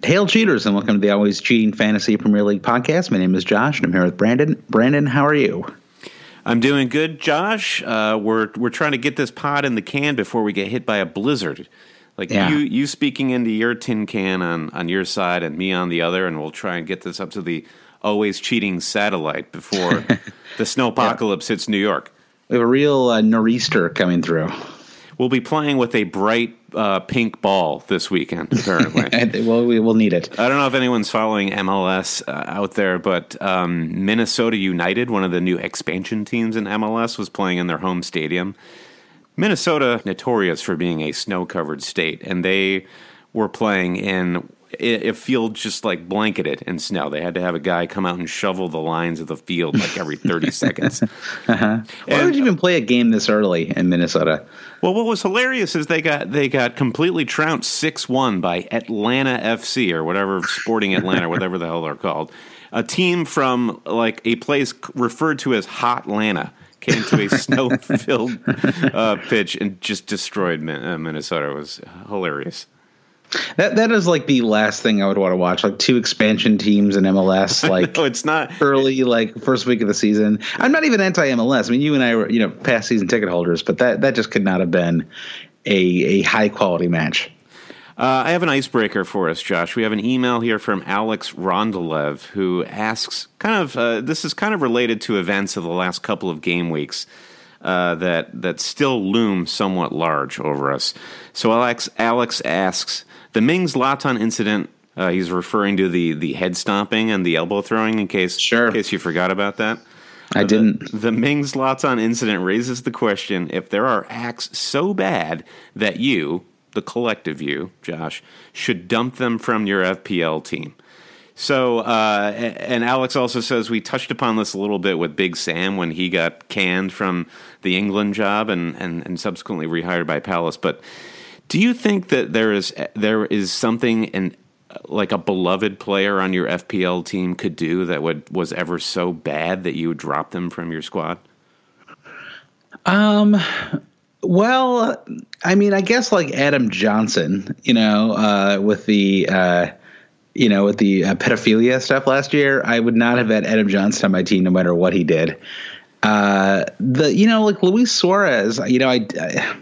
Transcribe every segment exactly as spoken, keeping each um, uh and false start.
Hail cheaters, and welcome to the Always Cheating Fantasy Premier League podcast. My name is Josh, and I'm here with Brandon. Brandon, how are you? I'm doing good, Josh. Uh, we're we're trying to get this pod in the can before we get hit by a blizzard. Like yeah. you, you speaking into your tin can on, on your side and me on the other, and we'll try and get this up to the Always Cheating satellite before the snowpocalypse yeah. hits New York. We have a real uh, nor'easter coming through. We'll be playing with a bright uh, pink ball this weekend, apparently. Well, we will need it. I don't know if anyone's following M L S uh, out there, but um, Minnesota United, one of the new expansion teams in M L S, was playing in their home stadium. Minnesota, notorious for being a snow-covered state, and they were playing in a field just like blanketed in snow. They had to have a guy come out and shovel the lines of the field like every thirty seconds. Uh-huh. Why and, would you even play a game this early in Minnesota? Well, what was hilarious is they got they got completely trounced six one by Atlanta F C or whatever, Sporting Atlanta, whatever the hell they're called. A team from like a place referred to as Hot Atlanta came to a snow-filled uh, pitch and just destroyed Minnesota. It was hilarious. That that is like the last thing I would want to watch, like two expansion teams in M L S, like no, it's not early, like first week of the season. I'm not even anti-M L S. I mean, you and I were, you know, past season ticket holders, but that, that just could not have been a a high quality match. Uh, I have an icebreaker for us, Josh. We have an email here from Alex Rondelev who asks, kind of, uh, this is kind of related to events of the last couple of game weeks. Uh, that that still loom somewhat large over us. So Alex Alex asks, the Mings Laton incident, uh, he's referring to the, the head stomping and the elbow throwing, in case, sure. in case you forgot about that. I uh, didn't. The, the Mings Laton incident raises the question if there are acts so bad that you, the collective you, Josh, should dump them from your F P L team. So, uh, and Alex also says we touched upon this a little bit with Big Sam when he got canned from the England job and, and, and subsequently rehired by Palace. But do you think that there is there is something in, like a beloved player on your F P L team could do that would was ever so bad that you would drop them from your squad? Um. Well, I mean, I guess like Adam Johnson, you know, uh, with the. Uh, You know, with the uh, pedophilia stuff last year, I would not have had Adam Johnson on my team no matter what he did. Uh, the you know, like Luis Suarez, you know, I, I,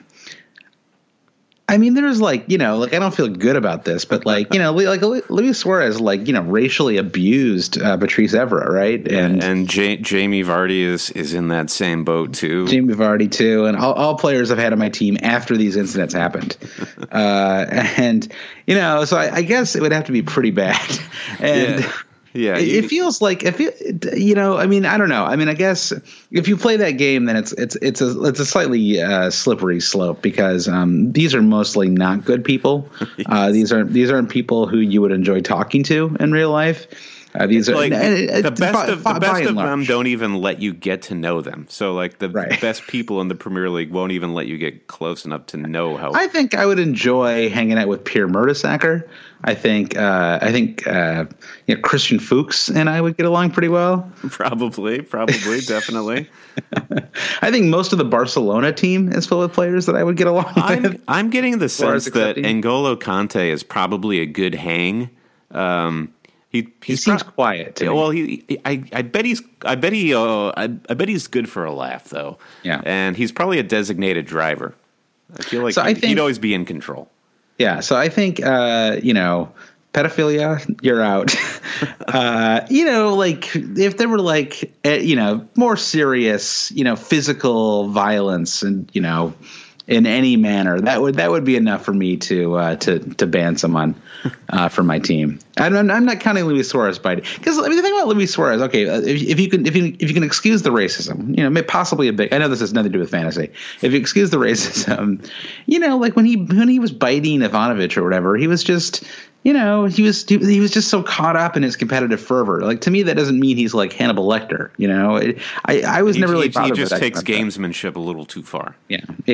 I mean, there's like, you know, like I don't feel good about this, but like, you know, like Luis Suarez, like, you know, racially abused uh, Patrice Evra, right? And and J- Jamie Vardy is is in that same boat too. Jamie Vardy too, and all, all players I've had on my team after these incidents happened. uh, and you know, so I, I guess it would have to be pretty bad. And yeah. Yeah, it, you, it feels like if you, you know, I mean, I don't know. I mean, I guess if you play that game, then it's it's it's a it's a slightly uh, slippery slope because um, these are mostly not good people. Yes. Uh, these aren't these aren't people who you would enjoy talking to in real life. Uh, these are like, uh, the best by, of the best of large. them don't even let you get to know them. So like the right. best people in the Premier League won't even let you get close enough to know how. I think I would enjoy hanging out with Pierre Mertesacker. I think uh, I think uh, you know, Christian Fuchs and I would get along pretty well. Probably, probably, definitely. I think most of the Barcelona team is full of players that I would get along I'm, with. I'm getting the sense that accepting. N'Golo Kante is probably a good hang. Um, he he seems pro- quiet. To well, me. he I, I bet he's I bet he uh, I, I bet he's good for a laugh though. Yeah, and he's probably a designated driver. I feel like so he, I think, he'd always be in control. Yeah, so I think, uh, you know, pedophilia, you're out. uh, you know, like if there were like, uh, you know, more serious, you know, physical violence and, you know, in any manner, that would that would be enough for me to uh, to to ban someone uh, from my team. I'm, I'm not counting Luis Suarez by it because I mean the thing about Luis Suarez, okay, if, if you can if you if you can excuse the racism, you know, possibly a big. I know this has nothing to do with fantasy. If you excuse the racism, you know, like when he when he was biting Ivanovic or whatever, he was just. You know, he was he was just so caught up in his competitive fervor. Like to me, that doesn't mean he's like Hannibal Lecter. You know, it, I I was he, never really. He, he just takes gamesmanship a little too far. Yeah, exactly. And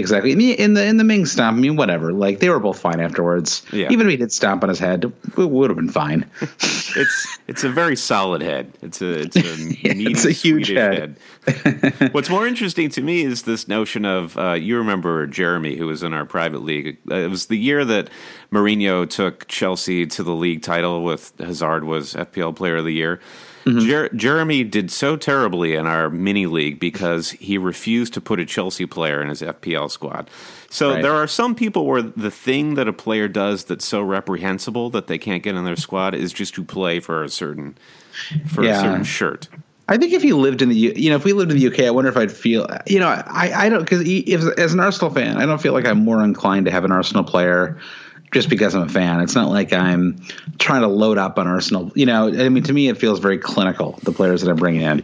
in the in the Ming stomp, I mean, whatever. Like they were both fine afterwards. Yeah. Even if he did stomp on his head, it would have been fine. It's it's a very solid head. It's a it's a, yeah, meaty, it's a huge Swedish head. head. What's more interesting to me is this notion of uh, you remember Jeremy, who was in our private league. Uh, it was the year that Mourinho took Chelsea to the league title with Hazard was F P L Player of the Year. Mm-hmm. Jer- Jeremy did so terribly in our mini league because he refused to put a Chelsea player in his F P L squad. So right. there are some people where the thing that a player does that's so reprehensible that they can't get in their squad is just to play for a certain for yeah. a certain shirt. I think if you lived in the U, you know, if we lived in the U K, I wonder if I'd feel, you know, I, I don't, because as an Arsenal fan, I don't feel like I'm more inclined to have an Arsenal player just because I'm a fan. It's not like I'm trying to load up on Arsenal. You know, I mean, to me, it feels very clinical, the players that I'm bringing in.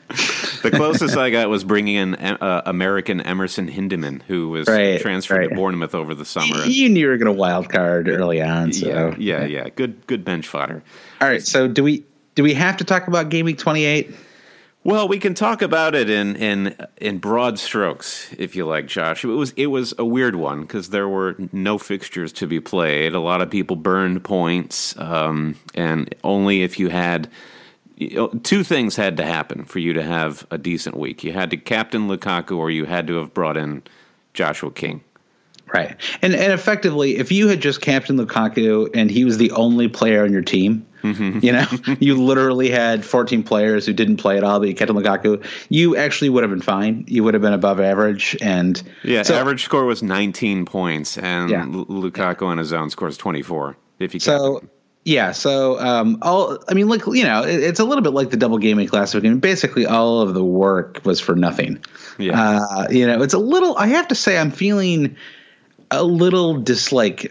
The closest I got was bringing in uh, American Emerson Hindeman, who was right, transferred right. to Bournemouth over the summer. You knew you were going to wild card early on. So. Yeah, yeah, yeah. Good, good bench fodder. All right, so do we do we have to talk about Game Week twenty-eight? Well, we can talk about it in, in in broad strokes, if you like, Josh. It was it was a weird one because there were no fixtures to be played. A lot of people burned points, um, and only if you had you know, two things had to happen for you to have a decent week. You had to captain Lukaku, or you had to have brought in Joshua King. Right, and and effectively, if you had just captained Lukaku and he was the only player on your team. Mm-hmm. You know, you literally had fourteen players who didn't play at all, but you kept Lukaku. You actually would have been fine. You would have been above average. And yeah, so, average score was nineteen points, and yeah. L- Lukaku on his own scores twenty-four. If you so, him. yeah, so um, all I mean, like you know, it, it's a little bit like the double gaming classic. I mean, basically, all of the work was for nothing. Yeah, uh, you know, it's a little. I have to say, I'm feeling a little dislike.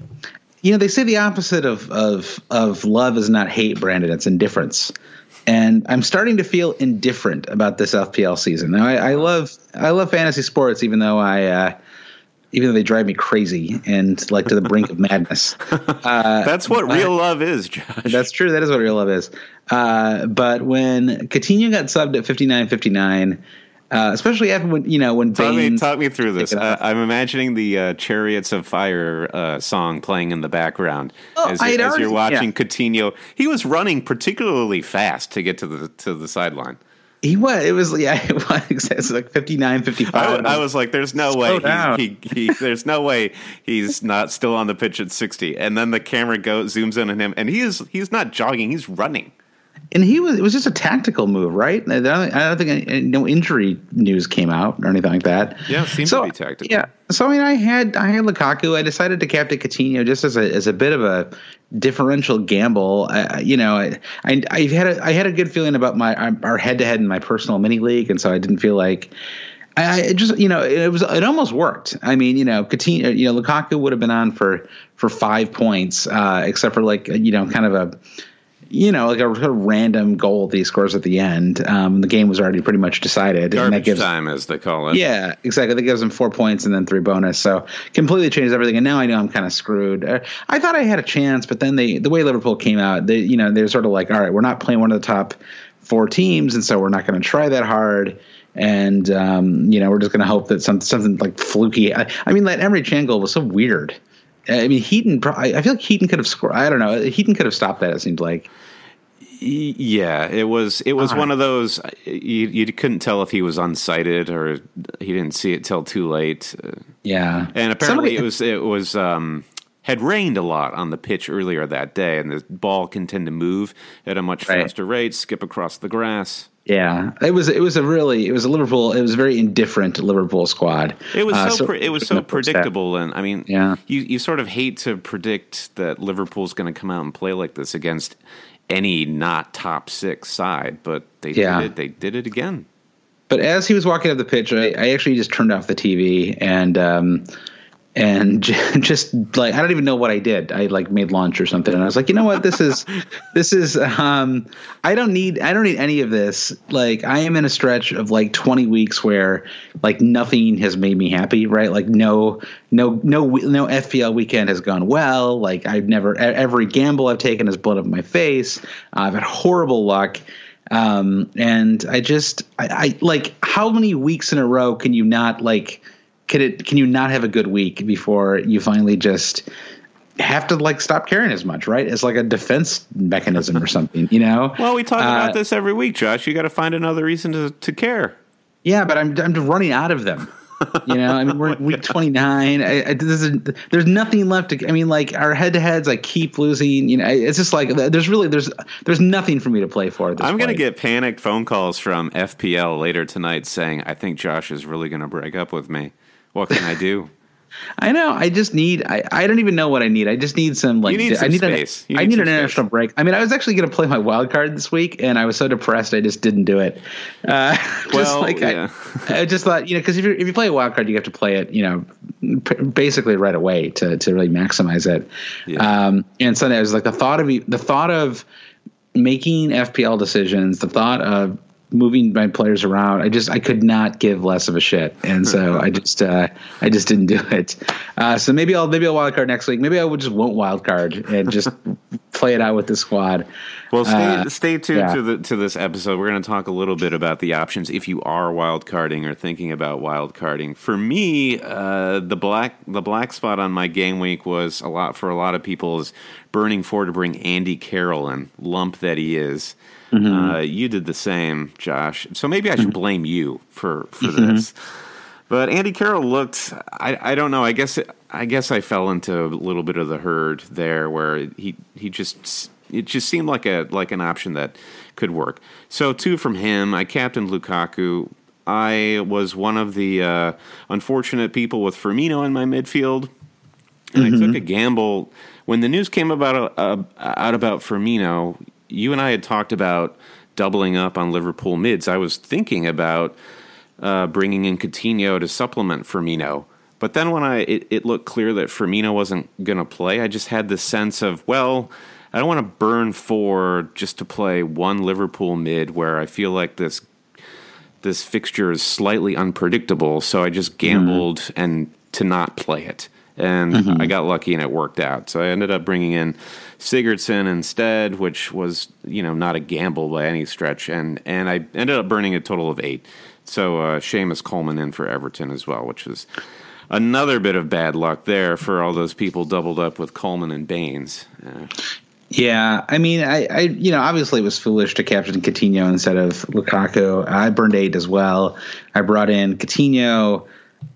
You know, they say the opposite of, of of love is not hate, Brandon. It's indifference. And I'm starting to feel indifferent about this F P L season. Now, I, I love I love fantasy sports, even though I uh, even though they drive me crazy and like to the brink of madness. Uh, that's what real uh, love is, Josh. That's true. That is what real love is. Uh, but when Coutinho got subbed at fifty-nine fifty-nine. Uh, especially after when you know when talk Bane me talk me through this. Uh, I'm imagining the uh, Chariots of Fire uh, song playing in the background oh, as, you're, as you're watching yeah. Coutinho. He was running particularly fast to get to the to the sideline. He was. It was yeah. It was. It's like fifty-nine fifty-five. I, I was like, "There's no way. He, he, he, there's no way he's not still on the pitch at sixty." And then the camera goes zooms in on him, and he is he's not jogging. He's running. And he was, it was just a tactical move, right? I don't, I don't think any, no injury news came out or anything like that. Yeah, it seems so, to be tactical. Yeah. So, I mean, I had, I had Lukaku. I decided to captain Coutinho just as a, as a bit of a differential gamble. I, you know, I, I, I had a, I had a good feeling about my, our head to head in my personal mini league. And so I didn't feel like, I, I just, you know, it was, it almost worked. I mean, you know, Coutinho, you know, Lukaku would have been on for, for five points, uh, except for like, you know, kind of a, you know, like a, a random goal that he scores at the end. Um, the game was already pretty much decided. Garbage and that gives, time, as they call it. Yeah, exactly. That gives him four points and then three bonus. So completely changes everything. And now I know I'm kind of screwed. Uh, I thought I had a chance, but then they, the way Liverpool came out, they, you know, they're sort of like, all right, we're not playing one of the top four teams, and so we're not going to try that hard. And, um, you know, we're just going to hope that some, something like fluky. I, I mean, that Emre Can goal was so weird. I mean, Heaton, I feel like Heaton could have scored. I don't know. Heaton could have stopped that, it seemed like. Yeah, it was it was uh, one of those, you, you couldn't tell if he was unsighted or he didn't see it till too late. Yeah. And apparently Somebody, it was, it was um, had rained a lot on the pitch earlier that day, and the ball can tend to move at a much right. faster rate, skip across the grass. Yeah, it was it was a really it was a Liverpool it was a very indifferent Liverpool squad. It was uh, so, so pre- it was so predictable, and I mean, yeah. you you sort of hate to predict that Liverpool's going to come out and play like this against any not top six side, but they yeah. did it. They did it again. But as he was walking up the pitch, I, I actually just turned off the T V and. Um, And just like, I don't even know what I did. I like made lunch or something. And I was like, you know what, this is, this is, um, I don't need, I don't need any of this. Like I am in a stretch of like twenty weeks where like nothing has made me happy, right? Like no, no, no, no F P L weekend has gone well. Like I've never, every gamble I've taken has blown up in my face. Uh, I've had horrible luck. Um, and I just, I, I like, how many weeks in a row can you not like, can it can you not have a good week before you finally just have to like stop caring as much, right? It's like a defense mechanism or something, you know? Well, we talk uh, about this every week, Josh. You got to find another reason to, to care. Yeah, but I'm I'm just running out of them. You know, I mean, we're week twenty-nine. I, I, this is, there's nothing left to. I mean, like our head-to-heads, I keep losing. You know, it's just like there's really there's there's nothing for me to play for. At this I'm going to point. get panicked phone calls from F P L later tonight saying, "I think Josh is really going to break up with me. What can I do?" I know. I just need. I, I don't even know what I need. I just need some like. You need some I need space. A, You I need need some an space. international break. I mean, I was actually going to play my wild card this week, and I was so depressed I just didn't do it. Uh, just Well, like yeah. I, I just thought, you know, because if you if you play a wild card, you have to play it, you know, p- basically right away to to really maximize it. Yeah. Um, and Sunday, I was like the thought of the thought of making F P L decisions, the thought of moving my players around, I just I could not give less of a shit, and so I just uh, I just didn't do it. Uh, so maybe I'll maybe I'll wild card next week. Maybe I would just won't wild card and just play it out with the squad. Well, stay Uh, stay tuned yeah. to the to this episode. We're going to talk a little bit about the options if you are wild carding or thinking about wild carding. For me, uh, the black the black spot on my game week was a lot for a lot of people is burning for to bring Andy Carroll in, lump that he is. Mm-hmm. Uh, you did the same, Josh. So maybe I should blame you for for Mm-hmm. this. But Andy Carroll looked. I, I don't know. I guess it, I guess I fell into a little bit of the herd there, where he he just it just seemed like a like an option that could work. So two from him. I captained Lukaku. I was one of the uh, unfortunate people with Firmino in my midfield, and Mm-hmm. I took a gamble when the news came about uh, out about Firmino. You and I had talked about doubling up on Liverpool mids. I was thinking about uh, bringing in Coutinho to supplement Firmino. But then when I it, it looked clear that Firmino wasn't going to play, I just had this sense of, well, I don't want to burn four just to play one Liverpool mid where I feel like this this fixture is slightly unpredictable. So I just gambled mm-hmm. and to not play it. And mm-hmm. I got lucky and it worked out. So I ended up bringing in Sigurdsson instead, which was, you know, not a gamble by any stretch. And, and I ended up burning a total of eight. So uh, Seamus Coleman in for Everton as well, which is another bit of bad luck there for all those people doubled up with Coleman and Baines. Uh, Yeah, I mean, I, I, you know, obviously it was foolish to captain Coutinho instead of Lukaku. I burned eight as well. I brought in Coutinho,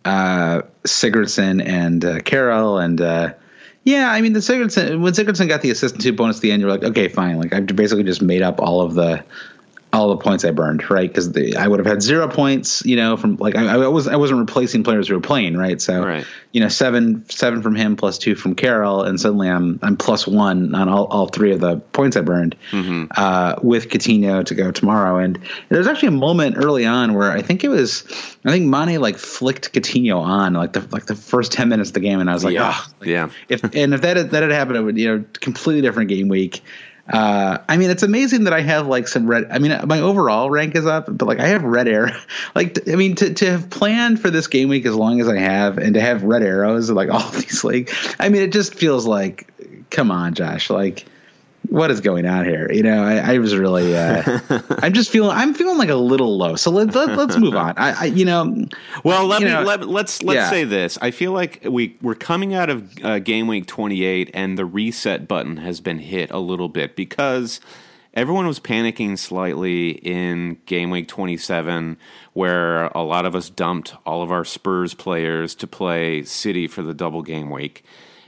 uh, Sigurdsson, and uh, Carroll, and uh, yeah, I mean, the Sigurdsson when Sigurdsson got the assist and two bonus at the end, you're like, okay, fine. Like I've basically just made up all of the all the points I burned, right? Because I would have had zero points, you know, from like I, I was I wasn't replacing players who were playing, right? So right. you know, seven seven from him plus two from Carroll, and suddenly I'm I'm plus one on all, all three of the points I burned mm-hmm. uh, with Coutinho to go tomorrow. And there's actually a moment early on where I think it was I think Mane like flicked Coutinho on like the like the first ten minutes of the game, and I was like, yeah, oh, like, yeah. If and if that had, that had happened, it would you know completely different game week. Uh, I mean, it's amazing that I have like some red. I mean, my overall rank is up, but like I have red arrow. Like, I mean, to, to have planned for this game week as long as I have, and to have red arrows like all these, like, I mean, it just feels like, come on, Josh, like, what is going on here? You know, I, I was really, uh, I'm just feeling, I'm feeling like a little low. So let's let, let's move on. I, I you know, well, let you me know, let, let's let's yeah. say this. I feel like we we're coming out of uh, game week twenty-eight, and the reset button has been hit a little bit because everyone was panicking slightly in game week twenty-seven, where a lot of us dumped all of our Spurs players to play City for the double game week.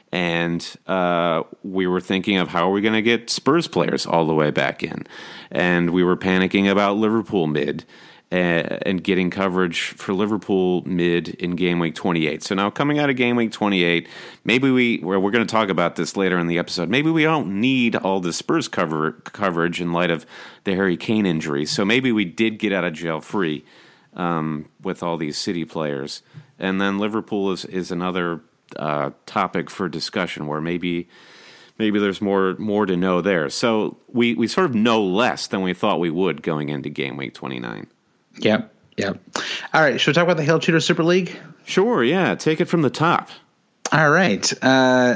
And uh, we were thinking of how are we going to get Spurs players all the way back in. And we were panicking about Liverpool mid uh, and getting coverage for Liverpool mid in game week twenty-eight. So now coming out of game week twenty-eight, maybe we, we're, we're going to talk about this later in the episode, maybe we don't need all the Spurs cover, coverage in light of the Harry Kane injury. So maybe we did get out of jail free um, with all these City players. And then Liverpool is, is another Uh, topic for discussion where maybe maybe there's more more to know there. So we, we sort of know less than we thought we would going into game week twenty-nine. Yep, yep. All right, should we talk about the Hail Cheater Super League? Sure, yeah. Take it from the top. All right. Uh,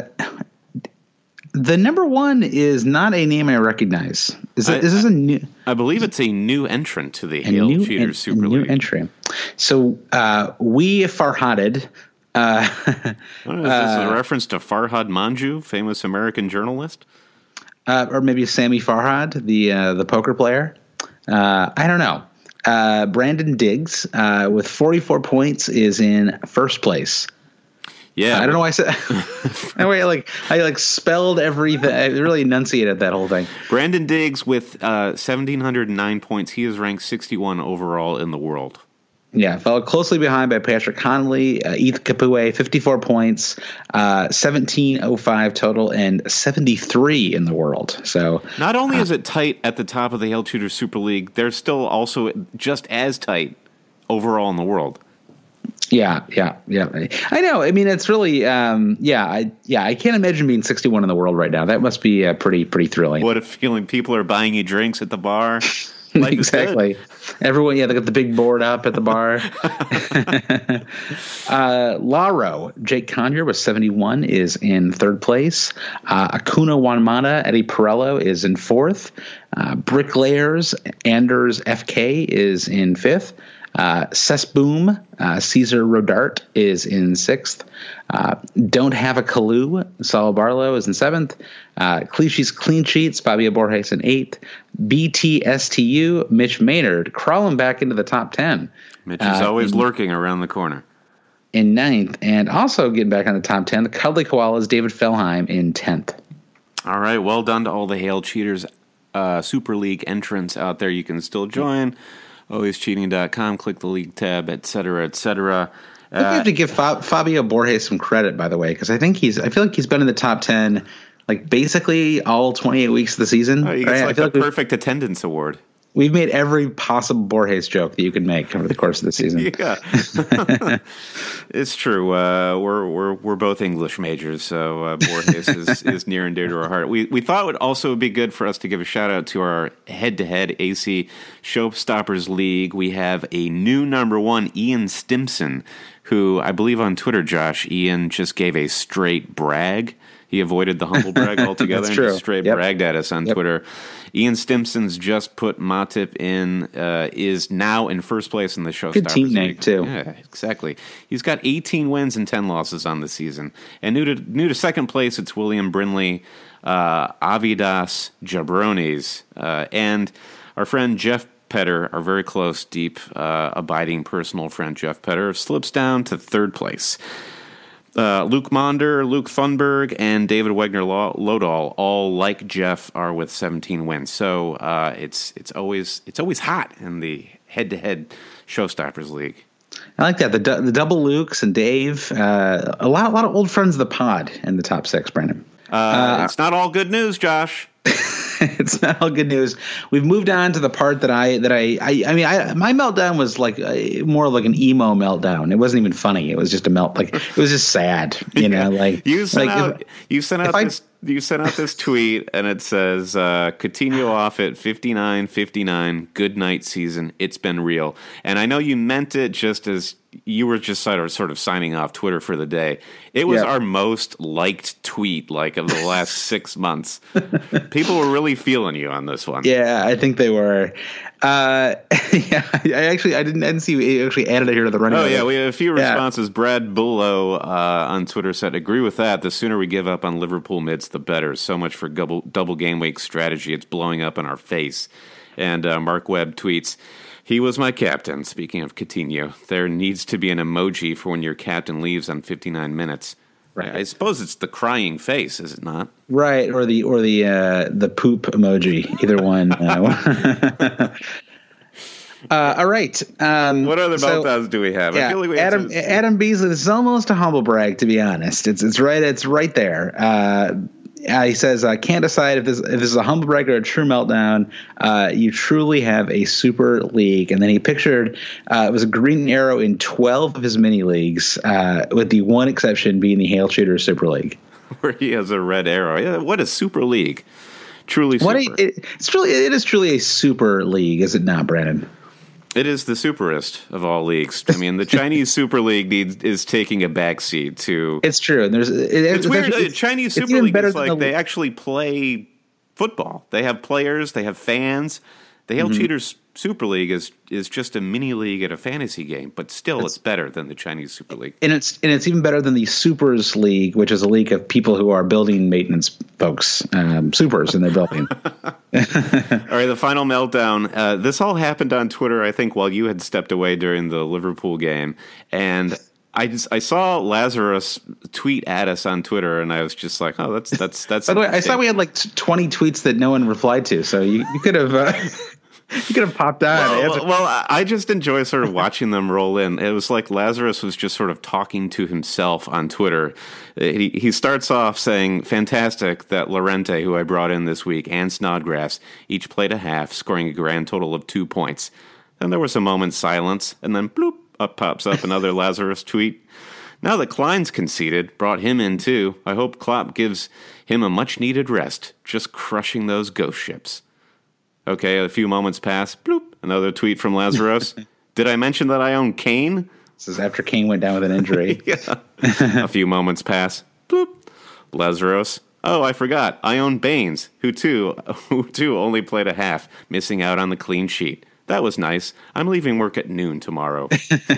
the number one is not a name I recognize. Is, it, I, is this a new? I believe it's a new entrant to the A Hail new Cheater en- Super a League. New entry. So uh, we Farhaded. Uh, oh, is this uh, a reference to Farhad Manjoo, famous American journalist? Uh, or maybe Sammy Farhad, the uh, the poker player. Uh, I don't know. Uh, Brandon Diggs, uh, with forty-four points, is in first place. Yeah, uh, I don't know why I said. Anyway, like I like spelled everything. I really enunciated that whole thing. Brandon Diggs with uh, one thousand seven hundred nine points. He is ranked sixty-one overall in the world. Yeah, followed closely behind by Patrick Connolly, uh, Ethan Kapue, fifty-four points, uh, seventeen oh five total, and seventy-three in the world. So not only uh, is it tight at the top of the Hail Tudor Super League, they're still also just as tight overall in the world. Yeah, yeah, yeah. I know. I mean, it's really, um, yeah, I, yeah. I can't imagine being sixty-one in the world right now. That must be uh, pretty, pretty thrilling. What a feeling! People are buying you drinks at the bar. Life exactly. Everyone, yeah, they got the big board up at the bar. uh, Laro, Jake Conyer with seventy-one is in third place. Uh, Acuna Wanmata, Eddie Perello is in fourth. Uh, Bricklayers, Anders F K is in fifth. Uh, Cessboom, uh, Caesar Rodart is in sixth. Uh, Don't Have a Clue, Saul Barlow is in seventh. Uh, Clichy's Clean Sheets, Fabio Borges in eighth. B T S T U, Mitch Maynard crawling back into the top ten. Mitch is uh, always in, lurking around the corner. In ninth, and also getting back on the top ten, the Cuddly Koalas, David Fellheim in tenth. All right, well done to all the Hail Cheaters uh, Super League entrants out there. You can still join. always cheating dot com, click the league tab, et cetera, et cetera. I think uh, you have to give Fa- Fabio Borges some credit, by the way, because I think he's. I feel like he's been in the top ten, like basically all twenty-eight weeks of the season. Oh, he gets right? like I feel the like perfect attendance award. We've made every possible Borges joke that you can make over the course of the season. Yeah, it's true. Uh, we're we're we're both English majors, so uh, Borges is, is near and dear to our heart. We we thought it would also be good for us to give a shout out to our head-to-head A C Showstoppers League. We have a new number one, Ian Stimson, who I believe on Twitter, Josh, Ian just gave a straight brag. He avoided the humble brag altogether and just straight yep. bragged at us on yep. Twitter. Ian Stimson's just put Matip in, uh, is now in first place in the Showstoppers Good team name, too. Yeah, exactly. He's got eighteen wins and ten losses on the season. And new to new to second place, it's William Brinley, uh, Avidas Jabrones, uh, and our friend Jeff Petter, our very close, deep, uh, abiding personal friend Jeff Petter, slips down to third place. Uh, Luke Monder, Luke Thunberg, and David Wegner-Lodahl, all like Jeff, are with seventeen wins. So uh, it's it's always it's always hot in the head-to-head Showstoppers League. I like that. The the double Lukes and Dave, uh, a lot a lot of old friends of the pod in the top six, Brandon. Uh, uh, it's not all good news, Josh. It's not all good news. We've moved on to the part that I that I I, I mean I my meltdown was like a, more like an emo meltdown. It wasn't even funny. It was just a melt. Like it was just sad. You know, yeah. like you sent like out if, you sent out this I, you sent out this tweet and it says uh, Coutinho off at fifty-nine fifty-nine. Good night season. It's been real. And I know you meant it just as you were just sort of sort of signing off Twitter for the day. It was yeah. our most liked tweet like of the last six months. People were really feeling you on this one. Yeah, I think they were. Uh, yeah, I actually I didn't, I didn't see you actually added it here to the running. Oh yeah, we had a few yeah. responses. Brad Bullo uh, on Twitter said, "Agree with that. The sooner we give up on Liverpool mids, the better. So much for double double game week strategy. It's blowing up in our face." And uh, Mark Webb tweets, "He was my captain." Speaking of Coutinho, there needs to be an emoji for when your captain leaves on fifty-nine minutes. Right. I suppose it's the crying face, is it not? Right, or the or the uh, the poop emoji. Either one. uh, uh, all right. Um, what other so, meltdowns do we have? Yeah, I feel like we Adam to... Adam Beasley. This is almost a humble brag, to be honest. It's it's right. It's right there. Uh, Uh, he says, "I can't decide if this if this is a humble brag or a true meltdown. Uh, you truly have a super league." And then he pictured uh, it was a green arrow in twelve of his mini leagues, uh, with the one exception being the Hail Shooter Super League, where he has a red arrow. Yeah, what a super league! Truly, super. What a, it, it's truly it is truly a super league, is it not, Brandon? It is the superest of all leagues. I mean, the Chinese Super League needs is taking a backseat to. It's true. There's it, it's, it's weird. The Chinese Super League is like the, they actually play football. They have players. They have fans. The Hail mm-hmm. Cheaters Super League is is just a mini league at a fantasy game, but still it's, it's better than the Chinese Super League. And it's and it's even better than the Supers League, which is a league of people who are building maintenance folks, um, supers in their building. All right, the final meltdown. Uh, this all happened on Twitter, I think, while you had stepped away during the Liverpool game. And I just, I saw Lazarus tweet at us on Twitter, and I was just like, oh, that's that's that's. By the way, I saw we had like twenty tweets that no one replied to, so you, you could have uh, you could have popped on. Well, to- well, well, I just enjoy sort of watching them roll in. It was like Lazarus was just sort of talking to himself on Twitter. He he starts off saying, "Fantastic that Llorente, who I brought in this week, and Snodgrass each played a half, scoring a grand total of two points." Then there was a moment's silence, and then bloop. Up pops up another Lazarus tweet. Now that Klein's conceded, brought him in too. I hope Klopp gives him a much-needed rest, just crushing those ghost ships. Okay, a few moments pass. Bloop, another tweet from Lazarus. Did I mention that I own Kane? This is after Kane went down with an injury. Yeah. A few moments pass. Bloop. Lazarus. Oh, I forgot. I own Baines, who too, who too only played a half, missing out on the clean sheet. That was nice. I'm leaving work at noon tomorrow.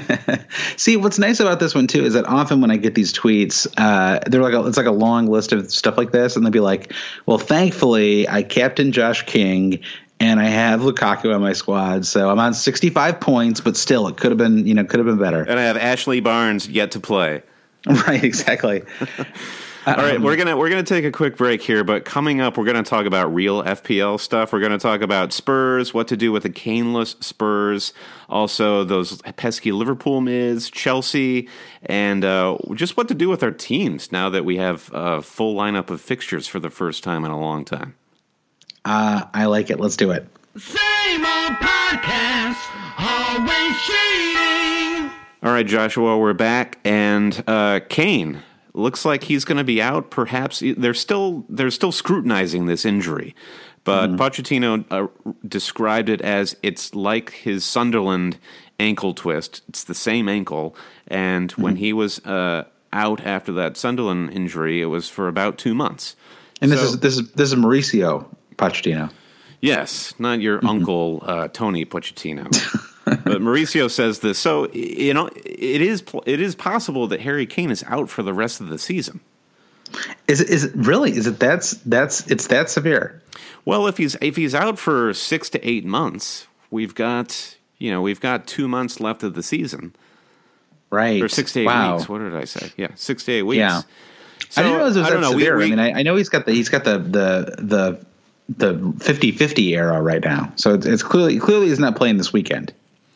See, what's nice about this one too is that often when I get these tweets, uh, they're like a, it's like a long list of stuff like this, and they'll be like, "Well, thankfully, I captained Josh King, and I have Lukaku on my squad, so I'm on sixty-five points, but still, it could have been, you know, could have been better." And I have Ashley Barnes yet to play. Right, exactly. All right, we're gonna we're gonna take a quick break here, but coming up, we're gonna talk about real F P L stuff. We're gonna talk about Spurs, what to do with the Kane-less Spurs, also those pesky Liverpool mids, Chelsea, and uh, just what to do with our teams now that we have a full lineup of fixtures for the first time in a long time. Uh, I like it. Let's do it. Same old podcast, always cheating. All right, Joshua, we're back, and uh, Kane. Looks like he's going to be out. Perhaps they're still they're still scrutinizing this injury, but mm-hmm. Pochettino uh, described it as it's like his Sunderland ankle twist. It's the same ankle, and mm-hmm. when he was uh, out after that Sunderland injury, it was for about two months. And so, this is this is this is Mauricio Pochettino. Yes, not your mm-hmm. uncle uh, Tony Pochettino. But Mauricio says this. So, you know, it is it is possible that Harry Kane is out for the rest of the season. Is it, is it really? Is it that's that's it's that severe? Well, if he's if he's out for six to eight months, we've got you know we've got two months left of the season, right? Or six to eight wow. weeks. What did I say? Yeah, six to eight weeks. Yeah. So, I didn't realize it was I that know, severe. we, we, I mean, I, I know he's got the he's got the the the the fifty-fifty era right now. So it's, it's clearly clearly he's not playing this weekend.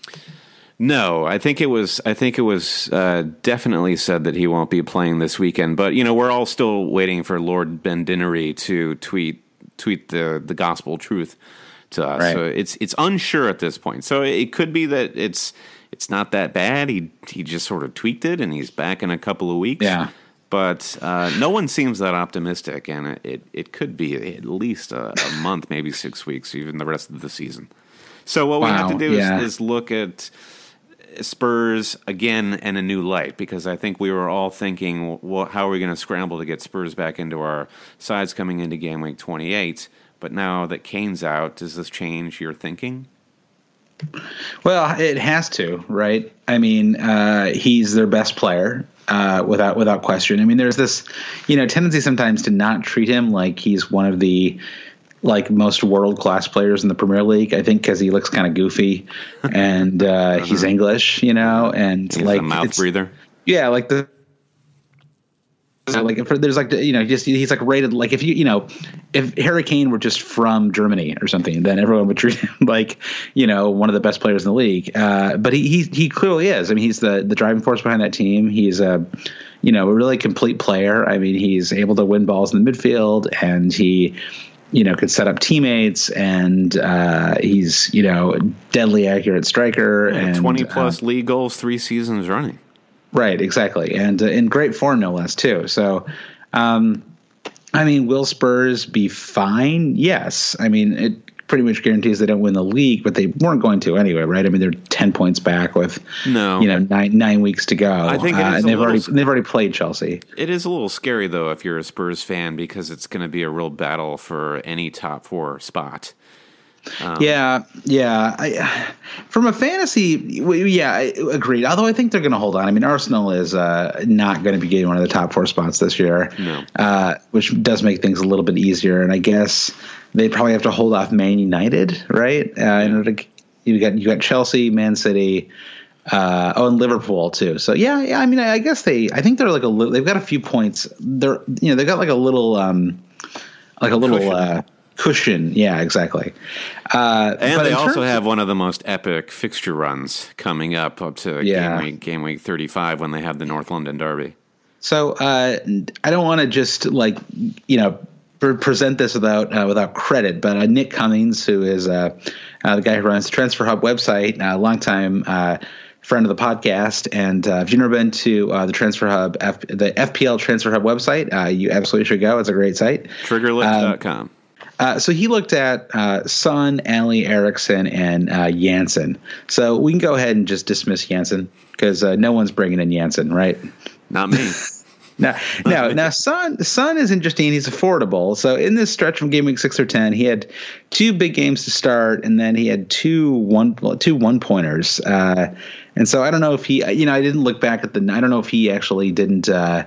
No, I think it was. I think it was uh, definitely said that he won't be playing this weekend. But you know, we're all still waiting for Lord Bendinnery to tweet tweet the, the gospel truth to us. Right. So it's it's unsure at this point. So it could be that it's it's not that bad. He he just sort of tweaked it, and he's back in a couple of weeks. Yeah. But uh, no one seems that optimistic, and it it, it could be at least a, a month, maybe six weeks, even the rest of the season. So what wow. we have to do yeah. is, is look at Spurs again in a new light, because I think we were all thinking, well, how are we going to scramble to get Spurs back into our sides coming into game week twenty-eight? But now that Kane's out, does this change your thinking? Well, it has to, right? I mean, uh, he's their best player, uh, without without question. I mean, there's this, you know, tendency sometimes to not treat him like he's one of the like most world class players in the Premier League. I think because he looks kind of goofy and uh, uh-huh. he's English, you know, and he's like a mouth breather. Yeah, like the. Like if there's like you know just he's like rated like if you you know if Harry Kane were just from Germany or something, then everyone would treat him like you know one of the best players in the league. Uh, but he, he he clearly is. I mean, he's the the driving force behind that team. He's a you know a really complete player. I mean, he's able to win balls in the midfield, and he you know could set up teammates, and uh, he's you know deadly accurate striker yeah, and twenty plus uh, league goals three seasons running. Right, exactly, and uh, in great form, no less, too. So, um, I mean, will Spurs be fine? Yes. I mean, it pretty much guarantees they don't win the league, but they weren't going to anyway, right? I mean, they're ten points back with no, you know, nine nine weeks to go. I think it is uh, and a they've little, already they've already played Chelsea. It is a little scary though if you're a Spurs fan, because it's going to be a real battle for any top four spot. Um, yeah, yeah. I, from a fantasy, yeah, I agreed. Although I think they're going to hold on. I mean, Arsenal is uh, not going to be getting one of the top four spots this year, no. uh, which does make things a little bit easier. And I guess they probably have to hold off Man United, right? Uh, in order to, you got you got Chelsea, Man City. Uh, oh, and Liverpool too. So yeah, yeah. I mean, I, I guess they. I think they're like a little. They've got a few points. They're you know they've got like a little um, like a little cushion. Uh, cushion. Yeah, exactly. Uh, and but they also of, have one of the most epic fixture runs coming up up to yeah. game week game week thirty-five when they have the North London Derby. So uh, I don't want to just like you know pre- present this without uh, without credit, but uh, Nick Cummings, who is uh, uh, the guy who runs the Transfer Hub website, a uh, longtime uh, friend of the podcast, and uh, if you've never been to uh, the Transfer Hub, F- the F P L Transfer Hub website, uh, you absolutely should go. It's a great site. Triggerlift dot com. Um, uh, so he looked at uh, Son, Ali, Eriksson, and uh, Janssen. So we can go ahead and just dismiss Janssen because uh, no one's bringing in Janssen, right? Not me. No, no. Now, Son, Son is interesting. He's affordable. So in this stretch from game week six or ten, he had two big games to start, and then he had two one two one pointers. Uh, and so I don't know if he, you know, I didn't look back at the. I don't know if he actually didn't, uh,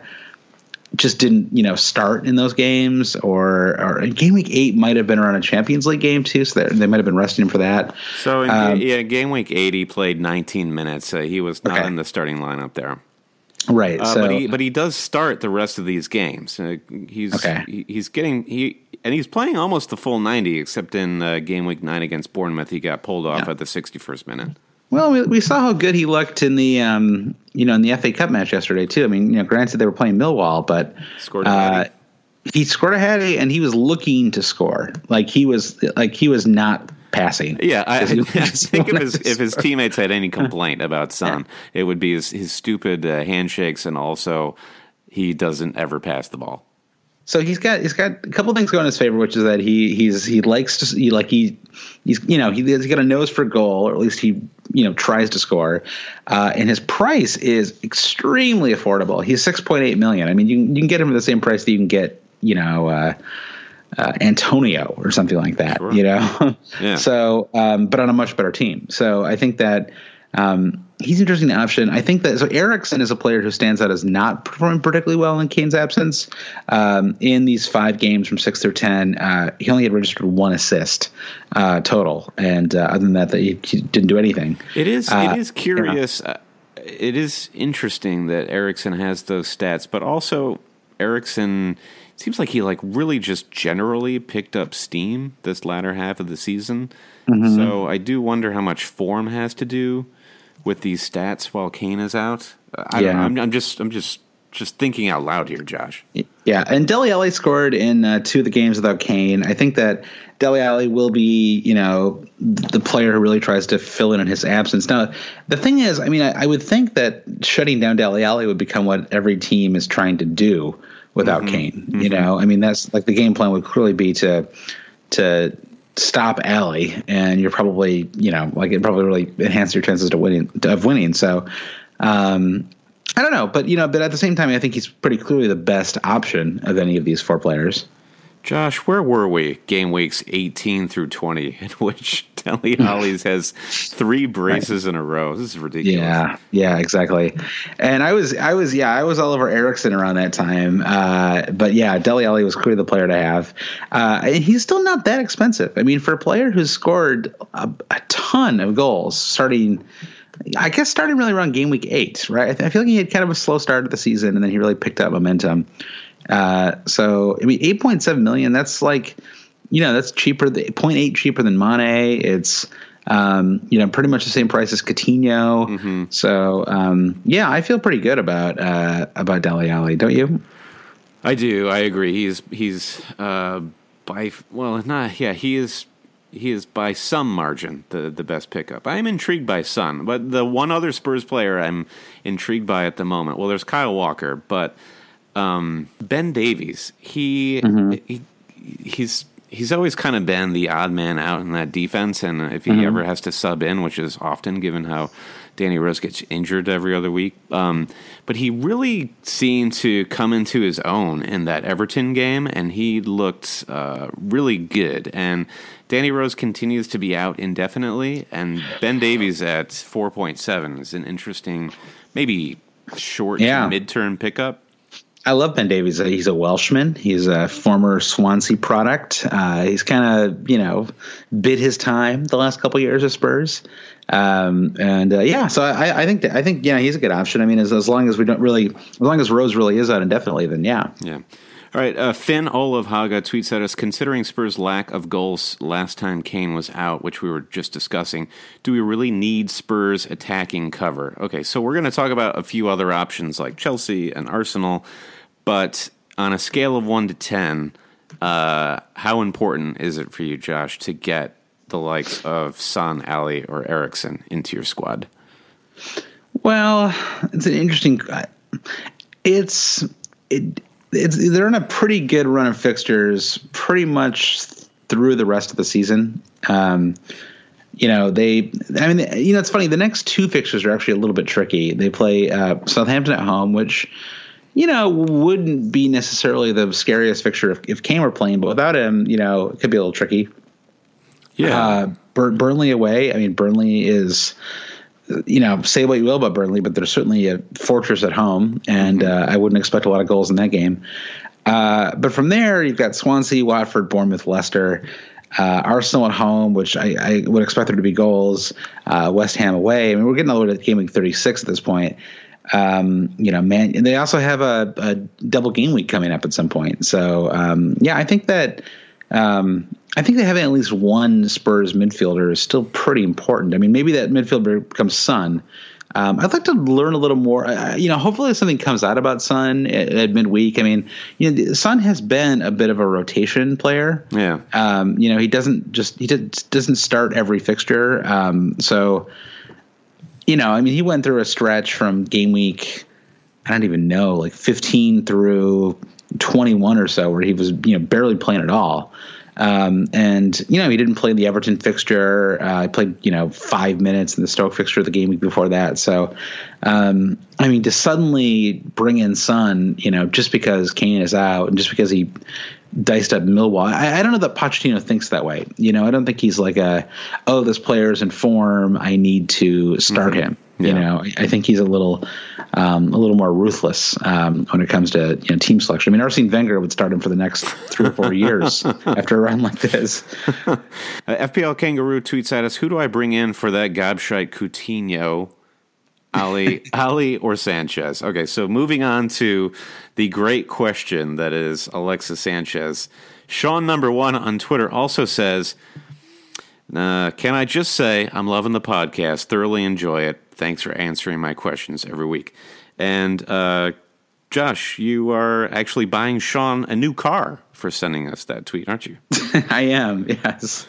just didn't, you know, start in those games, or or game week eight might have been around a Champions League game too. So they might have been resting him for that. So in, um, yeah, game week eight, he played nineteen minutes. Uh, he was not okay. in the starting lineup there. Right, uh, so, but he but he does start the rest of these games. Uh, he's okay. he, he's getting he and he's playing almost the full ninety, except in uh, game week nine against Bournemouth, he got pulled off yeah. at the sixty-first minute. Well, we, we saw how good he looked in the um, you know in the F A Cup match yesterday too. I mean, you know, granted they were playing Millwall, but scored a uh, he scored a heady, and he was looking to score. Like he was like he was not passing. Yeah, I, I think if his, if his teammates had any complaint about Son, yeah. it would be his, his stupid uh, handshakes, and also he doesn't ever pass the ball. So he's got he's got a couple things going in his favor, which is that he he's he likes to he, like he he's you know he, he's got a nose for goal, or at least he you know tries to score, uh, and his price is extremely affordable. He's six point eight million. I mean, you you can get him for the same price that you can get you know. Uh, Uh, Antonio or something like that, sure. you know? Yeah. So, um, but on a much better team. So I think that um, he's an interesting option. I think that, so Eriksson is a player who stands out as not performing particularly well in Kane's absence. Um, in these five games from six through ten, uh, he only had registered one assist uh, total. And uh, other than that, that he, he didn't do anything. It is, uh, it is curious. You know. uh, it is interesting that Eriksson has those stats, but also Eriksson seems like he like really just generally picked up steam this latter half of the season. Mm-hmm. So I do wonder how much form has to do with these stats while Kane is out. I yeah. don't know. I'm, I'm just I'm just just thinking out loud here, Josh. Yeah, and Dele Alli scored in uh, two of the games without Kane. I think that Dele Alli will be, you know, the player who really tries to fill in in his absence. Now, the thing is, I mean, I, I would think that shutting down Dele Alli would become what every team is trying to do without mm-hmm. Kane. Mm-hmm. You know, I mean, that's like the game plan would clearly be to to stop Alli, and you're probably, you know, like it probably really enhance your chances to winning of winning. So, um, I don't know, but you know, but at the same time, I think he's pretty clearly the best option of any of these four players. Josh, where were we game weeks eighteen through twenty, in which Dele Alli has three braces right. in a row? This is ridiculous. Yeah, yeah, exactly. And I was, I was, yeah, I was all over Eriksson around that time. Uh, but yeah, Dele Alli was clearly the player to have, uh, and he's still not that expensive. I mean, for a player who's scored a, a ton of goals, starting. I guess starting really around game week eight, right? I feel like he had kind of a slow start of the season, and then he really picked up momentum. Uh, so I mean, eight point seven million. That's like, you know, that's cheaper. The zero point eight cheaper than Mane. It's um, you know, pretty much the same price as Coutinho. Mm-hmm. So um, yeah, I feel pretty good about uh, about Dele Alli. Don't you? I do. I agree. He's he's uh, by well, not yeah. He is. He is by some margin the, the best pickup. I am intrigued by Son, but the one other Spurs player I'm intrigued by at the moment, well, there's Kyle Walker, but um, Ben Davies, he, mm-hmm. he he's he's always kind of been the odd man out in that defense, and if he mm-hmm. ever has to sub in, which is often given how Danny Rose gets injured every other week, um, but he really seemed to come into his own in that Everton game, and he looked uh, really good. And Danny Rose continues to be out indefinitely, and Ben Davies at four point seven is an interesting, maybe short yeah. midterm pickup. I love Ben Davies. He's a Welshman. He's a former Swansea product. Uh, he's kind of, you know, bid his time the last couple of years of Spurs. Um, and uh, yeah, so I, I think that, I think yeah, he's a good option. I mean, as as long as we don't really, as long as Rose really is out indefinitely, then yeah, yeah. All right, uh, Finn Olav Haga tweets at us, considering Spurs' lack of goals last time Kane was out, which we were just discussing, do we really need Spurs attacking cover? Okay, so we're going to talk about a few other options like Chelsea and Arsenal, but on a scale of one to ten, uh, how important is it for you, Josh, to get the likes of Son, Ali, or Eriksen into your squad? Well, it's an interesting. It's it. It's, they're in a pretty good run of fixtures pretty much through the rest of the season. Um, you know, they, I mean, you know, it's funny. The next two fixtures are actually a little bit tricky. They play uh, Southampton at home, which, you know, wouldn't be necessarily the scariest fixture if, if Kane were playing, but without him, you know, it could be a little tricky. Yeah. Uh, Bur- Burnley away. I mean, Burnley is, you know, say what you will about Burnley, but they're certainly a fortress at home, and uh, I wouldn't expect a lot of goals in that game. Uh, but from there, you've got Swansea, Watford, Bournemouth, Leicester, uh, Arsenal at home, which I, I would expect there to be goals, uh, West Ham away. I mean, we're getting all the way to game week thirty-six at this point. Um, you know, man, and they also have a, a double game week coming up at some point. So, um, yeah, I think that um, – I think they having at least one Spurs midfielder is still pretty important. I mean, maybe that midfielder becomes Son. Um, I'd like to learn a little more. Uh, you know, hopefully something comes out about Son at, at midweek. I mean, you know, Son has been a bit of a rotation player. Yeah. Um, you know, he doesn't just he doesn't start every fixture. Um, so, you know, I mean, he went through a stretch from game week, I don't even know, like fifteen through twenty-one or so, where he was, you know, barely playing at all. Um, and, you know, he didn't play the Everton fixture. Uh, he played, you know, five minutes in the Stoke fixture the game week before that. So, um, I mean, to suddenly bring in Son, you know, just because Kane is out and just because he diced up Millwall, I, I don't know that Pochettino thinks that way. You know, I don't think he's like a, oh, this player's in form, I need to start mm-hmm. him. Yeah. You know, I think he's a little, um, a little more ruthless um, when it comes to you know team selection. I mean, Arsene Wenger would start him for the next three or four years after a run like this. uh, F P L Kangaroo tweets at us: who do I bring in for that gobshite Coutinho, Ali, Ali or Sanchez? Okay, so moving on to the great question that is Alexis Sanchez. Sean number one on Twitter also says, uh, "Can I just say I'm loving the podcast, thoroughly enjoy it. Thanks for answering my questions every week." And uh, Josh, you are actually buying Sean a new car for sending us that tweet, aren't you? I am, yes.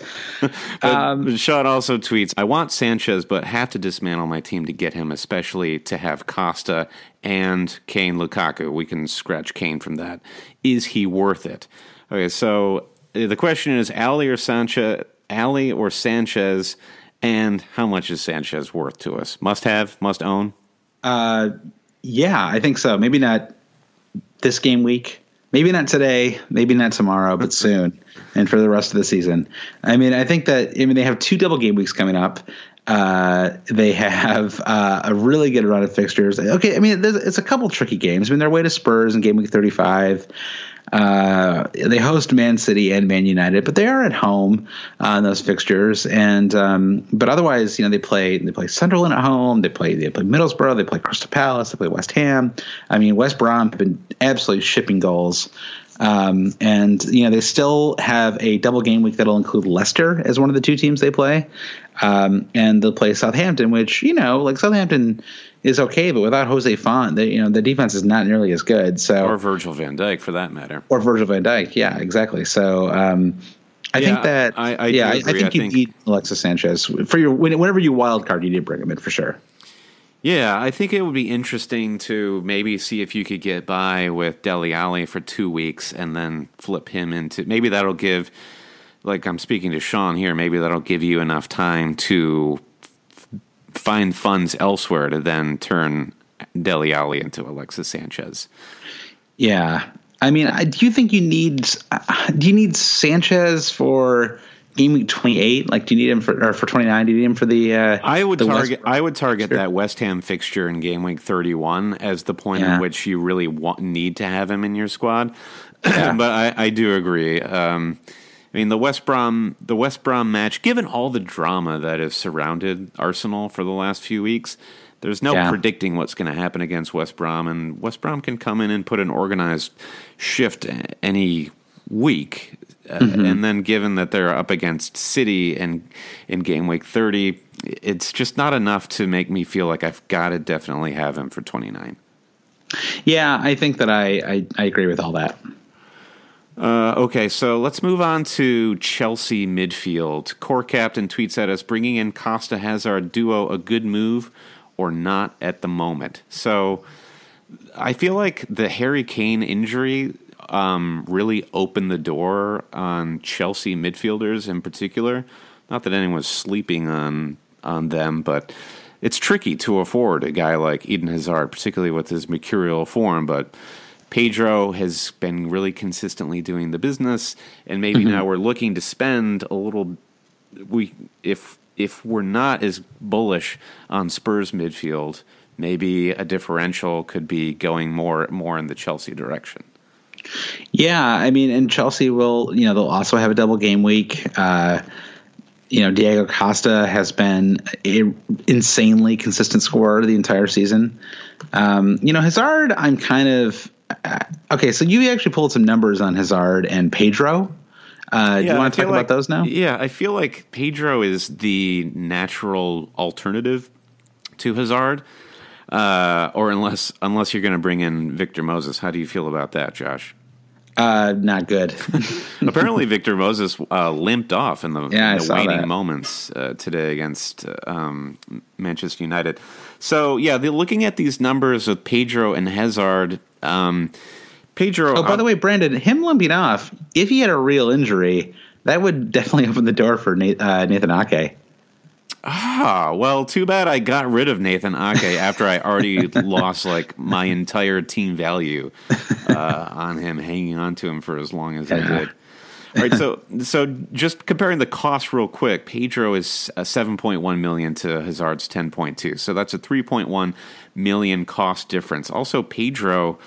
um, Sean also tweets, I want Sanchez, but have to dismantle my team to get him, especially to have Costa and Kane Lukaku. We can scratch Kane from that. Is he worth it? Okay, so the question is, Ali or Sanchez, Ali or Sanchez, and how much is Sanchez worth to us? Must have, must own? Uh, yeah, I think so. Maybe not this game week. Maybe not today. Maybe not tomorrow, but soon. And for the rest of the season. I mean, I think that, I mean, they have two double game weeks coming up. Uh, they have uh, a really good run of fixtures. Okay, I mean, there's, it's a couple tricky games. I mean, they're away to Spurs in game week thirty-five. Uh, they host Man City and Man United, but they are at home on uh, those fixtures. And um, but otherwise, you know, they play they play Sunderland at home. They play they play Middlesbrough. They play Crystal Palace. They play West Ham. I mean, West Brom have been absolutely shipping goals. Um, and you know, they still have a double game week that'll include Leicester as one of the two teams they play. Um, and they'll play Southampton, which, you know, like Southampton is okay, but without Jose Font, they, you know, the defense is not nearly as good. So, or Virgil van Dijk for that matter, or Virgil van Dijk. Yeah, exactly. So, um, I yeah, think that, I, I yeah, I, I think I you think, need Alexis Sanchez for your, whenever you wild card, you need to bring him in for sure. Yeah, I think it would be interesting to maybe see if you could get by with Dele Alli for two weeks and then flip him into, maybe that'll give like I'm speaking to Sean here, maybe that'll give you enough time to f- find funds elsewhere to then turn Dele Alli into Alexis Sanchez. Yeah. I mean, I, do you think you need uh, do you need Sanchez for game week twenty-eight? Like, do you need him for or for twenty-nine? Do you need him for the? Uh, I would the target. West I would target fixture? that West Ham fixture in game week thirty-one as the point Yeah. in which you really want, need to have him in your squad. Yeah. But I, I do agree. Um, I mean, the West Brom, the West Brom match, given all the drama that has surrounded Arsenal for the last few weeks, there's no Yeah. predicting what's going to happen against West Brom, and West Brom can come in and put an organized shift any week. Uh, Mm-hmm. And then given that they're up against City and in game week thirty, it's just not enough to make me feel like I've got to definitely have him for twenty-nine. Yeah, I think that I, I, I agree with all that. Uh, okay, so let's move on to Chelsea midfield. Core captain tweets at us, bringing in Costa Hazard duo a good move or not at the moment. So I feel like the Harry Kane injury um, really opened the door on Chelsea midfielders in particular. Not that anyone's sleeping on on them, but it's tricky to afford a guy like Eden Hazard, particularly with his mercurial form, but Pedro has been really consistently doing the business, and maybe Mm-hmm. now we're looking to spend a little. We if if we're not as bullish on Spurs midfield, maybe a differential could be going more more in the Chelsea direction. Yeah, I mean, and Chelsea will, you know, they'll also have a double game week. Uh, you know, Diego Costa has been an insanely consistent scorer the entire season. Um, you know, Hazard, I'm kind of uh, okay. So you actually pulled some numbers on Hazard and Pedro. Uh, do you want to talk like, about those now? Yeah, I feel like Pedro is the natural alternative to Hazard, uh, or unless unless you're going to bring in Victor Moses. How do you feel about that, Josh? Uh, not good. Apparently, Victor Moses uh, limped off in the, Yeah, in I the saw waning that. moments uh, today against um, Manchester United. So, yeah, they're looking at these numbers of Pedro and Hazard. Um, Pedro. Oh, by uh, the way, Brandon, him limping off, if he had a real injury, that would definitely open the door for Nathan, uh, Nathan Ake. Ah, well, too bad I got rid of Nathan Ake after I already lost like my entire team value uh, on him, hanging on to him for as long as I Yeah. did. All right, so so just comparing the cost real quick, Pedro is a seven point one million to Hazard's ten point two, so that's a three point one million cost difference. Also, Pedro,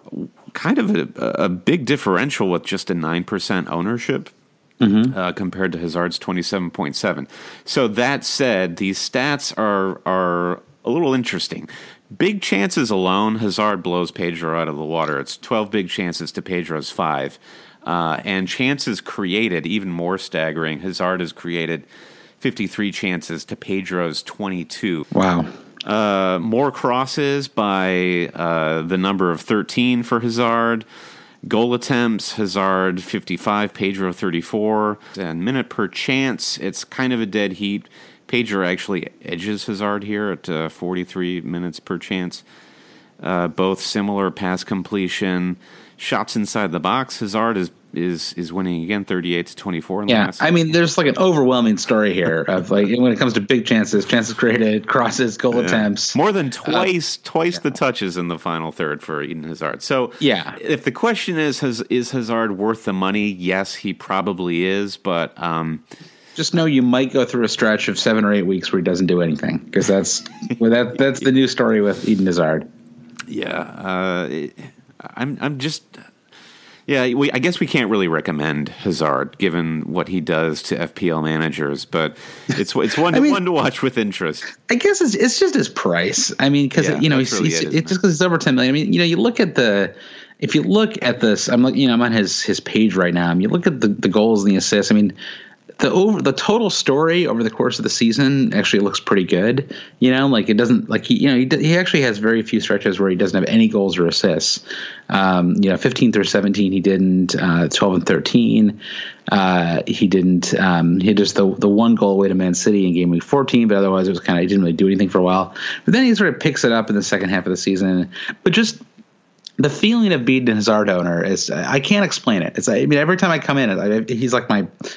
kind of a, a big differential with just a nine percent ownership. Mm-hmm. Uh, compared to Hazard's twenty-seven point seven. So that said, these stats are are a little interesting. Big chances alone, Hazard blows Pedro out of the water. It's twelve big chances to Pedro's five. Uh, and chances created, even more staggering. Hazard has created fifty-three chances to Pedro's twenty-two. Wow. Uh, more crosses by uh, the number of thirteen for Hazard. Goal attempts, Hazard fifty-five, Pedro thirty-four. And minute per chance, it's kind of a dead heat. Pedro actually edges Hazard here at uh, forty-three minutes per chance. Uh, both similar pass completion. Shots inside the box, Hazard is is is winning again, thirty-eight to twenty-four. In the Yeah, last I mean, there's like an overwhelming story here of like when it comes to big chances, chances created, crosses, goal attempts. More than twice, uh, twice yeah. the touches in the final third for Eden Hazard. So, yeah, if the question is, has, is Hazard worth the money? Yes, he probably is, but um, just know you might go through a stretch of seven or eight weeks where he doesn't do anything because that's well, that that's the new story with Eden Hazard. Yeah, uh, it, I'm I'm just. Yeah, we, I guess we can't really recommend Hazard given what he does to F P L managers, but it's it's one to, I mean, one to watch with interest. I guess it's it's just his price. I mean, because yeah, you know he's, really he's, it, it's just because he's over ten million. I mean, you know, you look at the if you look at this, I'm you know I'm on his his page right now. I mean, you look at the, the goals and the assists. I mean, the over the total story over the course of the season actually looks pretty good. You know, like it doesn't like he you know he he actually has very few stretches where he doesn't have any goals or assists. Um, you know, fifteen through seventeen he didn't. Uh, twelve and thirteen uh, he didn't. Um, he had just the the one goal away to Man City in game week fourteen, but otherwise it was kind of he didn't really do anything for a while. But then he sort of picks it up in the second half of the season. But just the feeling of being a Hazard owner is I can't explain it. It's I mean every time I come in, I, he's like my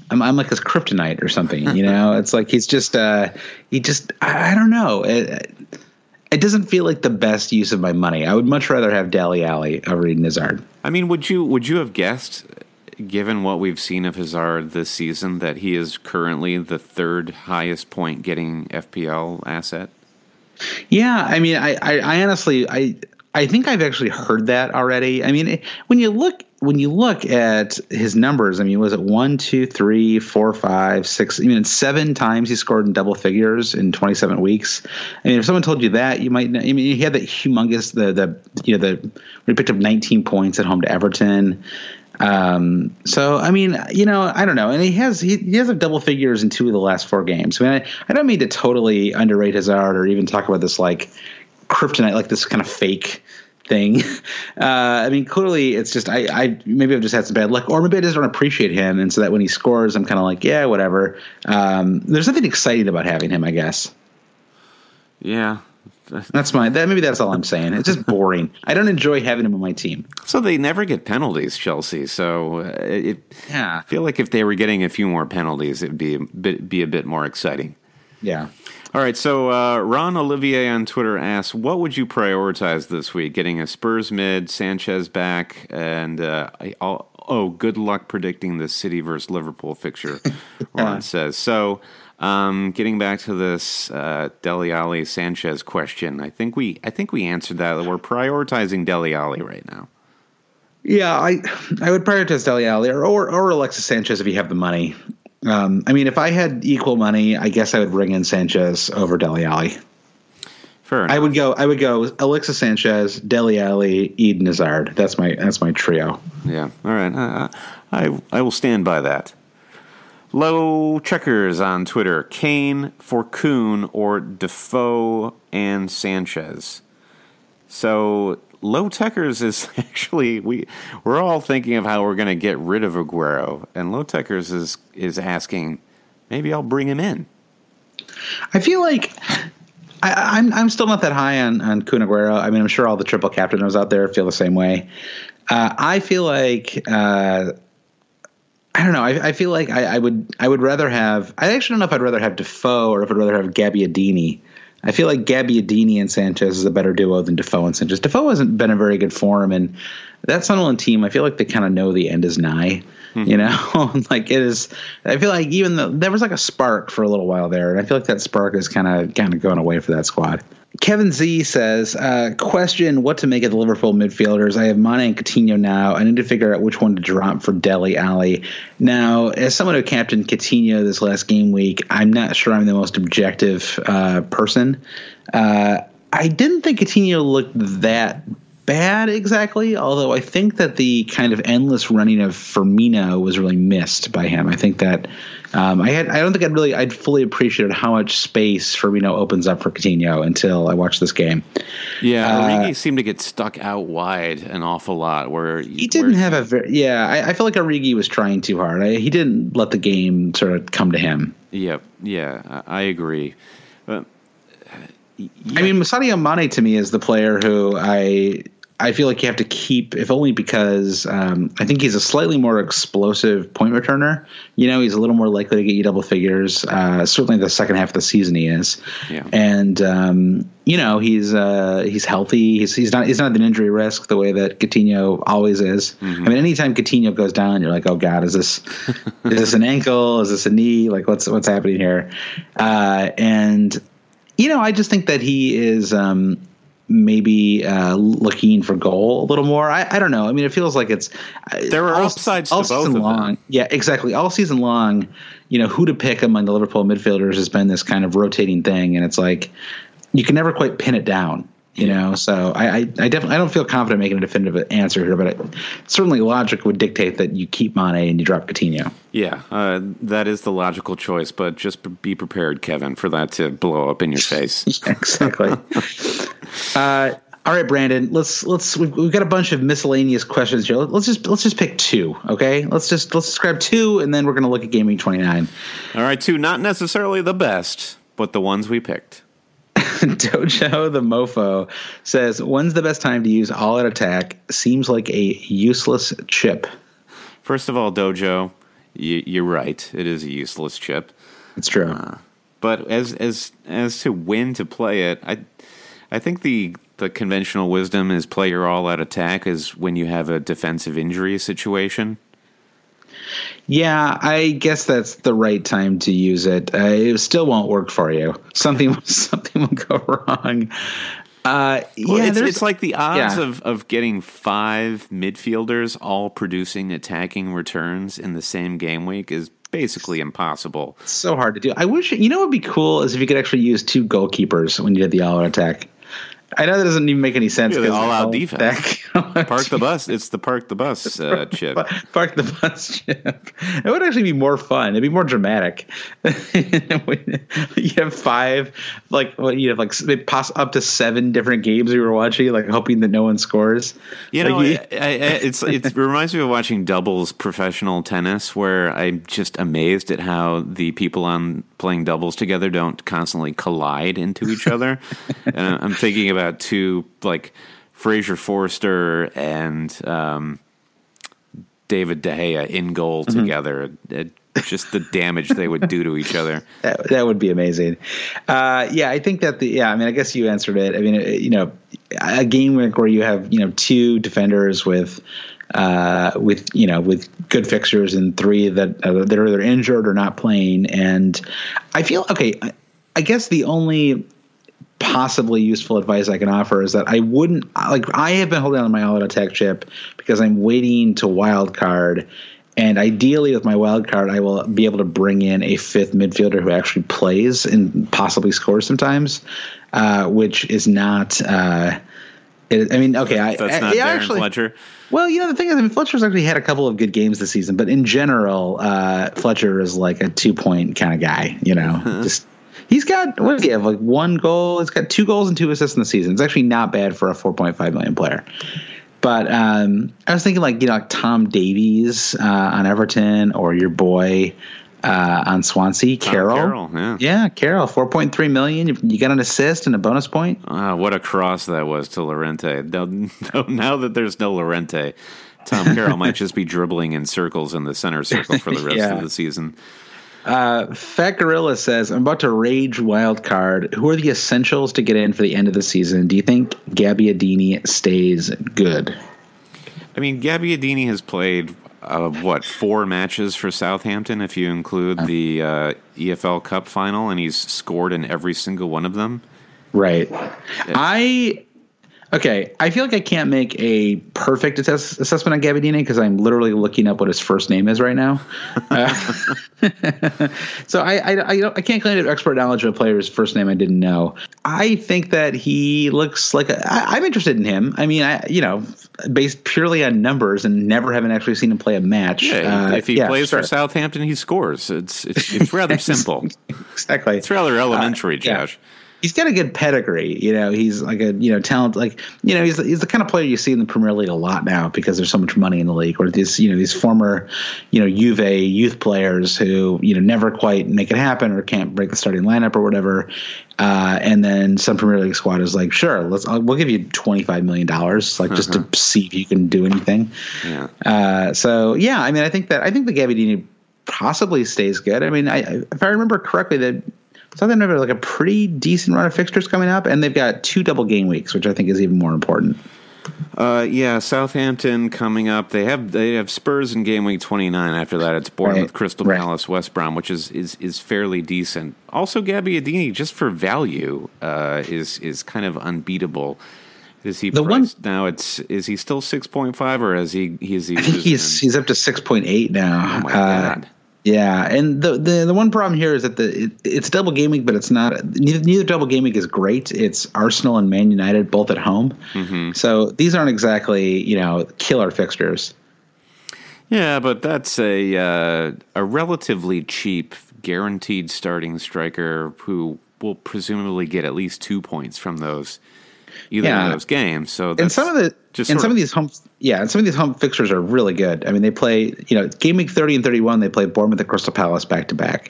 I'm, I'm like his kryptonite or something, you know. It's like he's just uh, he just I, I don't know. It, it doesn't feel like the best use of my money. I would much rather have Dele Alli over Eden Hazard. I mean, would you would you have guessed, given what we've seen of Hazard this season, that he is currently the third highest point getting F P L asset? Yeah, I mean, I, I, I honestly, I, I think I've actually heard that already. I mean, when you look, when you look at his numbers, I mean, was it one, two, three, four, five, six? I mean, seven times he scored in double figures in twenty-seven weeks. I mean, if someone told you that, you might. I mean, he had that humongous the the you know the when he picked up nineteen points at home to Everton. Um, so, I mean, you know, I don't know. And he has, he, he has a double figures in two of the last four games. I mean, I, I don't mean to totally underrate Hazard or even talk about this like kryptonite, like this kind of fake thing. Uh, I mean, clearly it's just, I, I, maybe I've just had some bad luck, or maybe I just don't appreciate him. And so that when he scores, I'm kind of like, yeah, whatever. Um, there's nothing exciting about having him, I guess. Yeah. That's my that maybe that's all I'm saying. It's just boring. I don't enjoy having him on my team. So they never get penalties, Chelsea. So uh, it, yeah, I feel like if they were getting a few more penalties, it'd be a bit be a bit more exciting. Yeah. All right. So uh, Ron Olivier on Twitter asks, "What would you prioritize this week? Getting a Spurs mid, Sanchez back, and uh, I'll, oh, good luck predicting the City versus Liverpool fixture." Ron yeah. says so. Um, getting back to this uh, Dele Alli Sanchez question, I think we I think we answered that. We're prioritizing Dele Alli right now. Yeah, I I would prioritize Dele Alli or, or or Alexis Sanchez if you have the money. Um, I mean, if I had equal money, I guess I would bring in Sanchez over Dele Alli. Fair enough. I would go. I would go Alexis Sanchez, Dele Alli, Eden Hazard. That's my that's my trio. Yeah. All right. Uh, I I will stand by that. Low Checkers on Twitter. Kane, Forcoon, or Defoe and Sanchez. So Low Checkers is actually we we're all thinking of how we're going to get rid of Aguero, and Low Checkers is is asking maybe I'll bring him in. I feel like I, I'm I'm still not that high on on Kun Aguero. I mean, I'm sure all the triple captainers out there feel the same way. Uh, I feel like. Uh, I don't know. I, I feel like I, I would I would rather have – I actually don't know if I'd rather have Defoe or if I'd rather have Gabbiadini. I feel like Gabbiadini and Sanchez is a better duo than Defoe and Sanchez. Defoe hasn't been in very good form, and that Sunderland team, I feel like they kind of know the end is nigh. Mm-hmm. You know, like it is – I feel like even though there was like a spark for a little while there, and I feel like that spark is kind of kind of going away for that squad. Kevin Z says, uh, question what to make of the Liverpool midfielders. I have Mane and Coutinho now. I need to figure out which one to drop for Dele Alli. Now, as someone who captained Coutinho this last game week, I'm not sure I'm the most objective uh, person. Uh, I didn't think Coutinho looked that bad exactly, although I think that the kind of endless running of Firmino was really missed by him. I think that um, I had I don't think I'd really I'd fully appreciated how much space Firmino opens up for Coutinho until I watched this game. Yeah, uh, Origi seemed to get stuck out wide an awful lot. Where he didn't where, have a very yeah. I, I feel like Origi was trying too hard. I, he didn't let the game sort of come to him. Yep, yeah, yeah, I agree. But, yeah. I mean, Sadio Mane to me is the player who I. I feel like you have to keep, if only because um, I think he's a slightly more explosive point returner. You know, he's a little more likely to get you double figures. Uh, certainly the second half of the season he is. Yeah. And, um, you know, he's uh, he's healthy. He's he's not he's not an injury risk the way that Coutinho always is. Mm-hmm. I mean, anytime Coutinho goes down, you're like, oh, God, is this is this an ankle? Is this a knee? Like, what's, what's happening here? Uh, and, you know, I just think that he is um, – maybe uh, looking for goal a little more. I, I don't know. I mean, it feels like it's there are all, upsides all to both season of long. them. Yeah, exactly. All season long, you know, who to pick among the Liverpool midfielders has been this kind of rotating thing, and it's like you can never quite pin it down. You know, so I, I, I definitely I don't feel confident making a definitive answer here, but it, certainly logic would dictate that you keep Mane and you drop Coutinho. Yeah, uh, that is the logical choice, but just be prepared, Kevin, for that to blow up in your face. Yeah, exactly. uh, all right, Brandon. Let's let's we've, we've got a bunch of miscellaneous questions here. Let's just let's just pick two, okay? Let's just let's just grab two, and then we're going to look at Game Week twenty-nine. All right, two, not necessarily the best, but the ones we picked. Dojo the Mofo says, when's the best time to use all-out attack? Seems like a useless chip. First of all, Dojo, you, you're right. It is a useless chip. It's true. Uh, but as as as to when to play it, I I think the the conventional wisdom is play your all out attack is when you have a defensive injury situation. Yeah, I guess that's the right time to use it. Uh, it still won't work for you. Something something will go wrong. Uh, well, yeah, it's, it's like the odds yeah. of, of getting five midfielders all producing attacking returns in the same game week is basically impossible. It's so hard to do. I wish, you know what would be cool is if you could actually use two goalkeepers when you did the all-out attack. I know that doesn't even make any sense. Yeah, all out defense. Park the bus. It's the park the bus uh, chip. Park the bus chip. It would actually be more fun. It'd be more dramatic. You have five, like what you have, like pass up to seven different games you were watching, like hoping that no one scores. You like know, you, I, I, it's it reminds me of watching doubles professional tennis, where I'm just amazed at how the people on playing doubles together don't constantly collide into each other. And I'm thinking about two like Fraser Forster and um, David De Gea in goal mm-hmm. together. It, just the damage they would do to each other. That, that would be amazing. Uh, yeah, I think that the yeah. I mean, I guess you answered it. I mean, it, you know, a game where you have you know two defenders with. Uh, with you know with good fixtures and three that uh, that are either injured or not playing, and I feel okay. I, I guess the only possibly useful advice I can offer is that I wouldn't like I have been holding on to my all-out attack chip because I'm waiting to wild card, and ideally with my wild card I will be able to bring in a fifth midfielder who actually plays and possibly scores sometimes, uh, which is not. Uh, it, I mean, okay, I, that's not I, Darren actually, Fletcher. Well, you know, the thing is, I mean, Fletcher's actually had a couple of good games this season, but in general, uh, Fletcher is like a two-point kind of guy, you know. Uh-huh. Just he's got, what does he have, like one goal? He's got two goals and two assists in the season. It's actually not bad for a four point five million player. But um, I was thinking like, you know, like Tom Davies uh, on Everton or your boy uh, on Swansea, Tom Carroll. Carroll, yeah. Yeah, Carroll, four point three million dollars. You, you got an assist and a bonus point. Uh, what a cross that was to Llorente. Now, now that there's no Llorente, Tom Carroll might just be dribbling in circles in the center circle for the rest yeah. of the season. Uh, Fat Gorilla says, I'm about to rage wild card. Who are the essentials to get in for the end of the season? Do you think Gabbiadini stays good? I mean, Gabbiadini has played, uh, what, four matches for Southampton, if you include the uh, E F L Cup final, and he's scored in every single one of them. Right. Yeah. I... Okay, I feel like I can't make a perfect assess- assessment on Gabbiadini because I'm literally looking up what his first name is right now. uh, so I I, I, I can't claim to have expert knowledge of a player's first name I didn't know. I think that he looks like a, I, I'm interested in him. I mean, I you know, based purely on numbers and never having actually seen him play a match. Yeah, uh, if he yeah, plays sure. for Southampton, he scores. It's it's, it's rather simple. Exactly. It's rather elementary, uh, yeah. Josh. He's got a good pedigree, you know. He's like a you know talent, like you know he's he's the kind of player you see in the Premier League a lot now because there's so much money in the league. Or these you know these former you know Juve youth players who you know never quite make it happen or can't break the starting lineup or whatever, uh, and then some Premier League squad is like, sure, let's I'll, we'll give you twenty-five million dollars, like uh-huh. just to see if you can do anything. Yeah. Uh, so yeah, I mean, I think that I think the Gabbiadini possibly stays good. I mean, I, if I remember correctly, that. Southampton have like a pretty decent run of fixtures coming up, and they've got two double game weeks, which I think is even more important. Uh, yeah, Southampton coming up. They have they have Spurs in game week twenty-nine. After that, it's Bournemouth, right. Crystal right. Palace, West Brom, which is, is, is fairly decent. Also, Gabbiadini, just for value, uh, is is kind of unbeatable. Is he the priced one, now? It's is he still six point five, or is he? Is he? I think he's he's up to six point eight now. Oh my uh, god. Yeah, and the, the the one problem here is that the it, it's double game week, but it's not neither, neither double game week is great. It's Arsenal and Man United both at home, mm-hmm. so these aren't exactly you know killer fixtures. Yeah, but that's a uh, a relatively cheap guaranteed starting striker who will presumably get at least two points from those either yeah. of those games. So that's and some of the just and some of, of these home yeah, and some of these home fixtures are really good. I mean, they play you know game week thirty and thirty-one. They play Bournemouth and Crystal Palace back to back.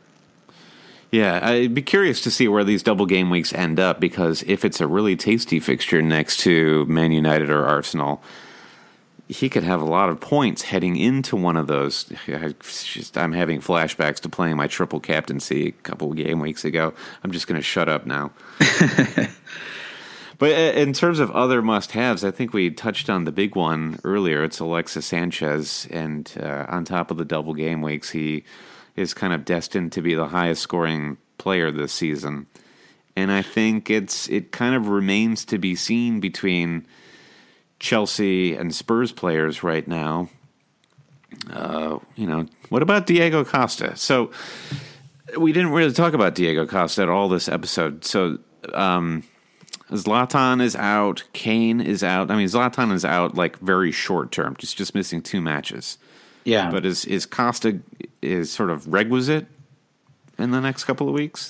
Yeah, I'd be curious to see where these double game weeks end up because if it's a really tasty fixture next to Man United or Arsenal, he could have a lot of points heading into one of those. I just, I'm having flashbacks to playing my triple captaincy a couple of game weeks ago. I'm just going to shut up now. But in terms of other must-haves, I think we touched on the big one earlier. It's Alexis Sanchez, and uh, on top of the double game weeks, he is kind of destined to be the highest-scoring player this season. And I think it's it kind of remains to be seen between Chelsea and Spurs players right now. Uh, you know, what about Diego Costa? So we didn't really talk about Diego Costa at all this episode. So um, Zlatan is out. Kane is out. I mean, Zlatan is out like very short term, just just missing two matches. Yeah. But is is Costa is sort of requisite in the next couple of weeks?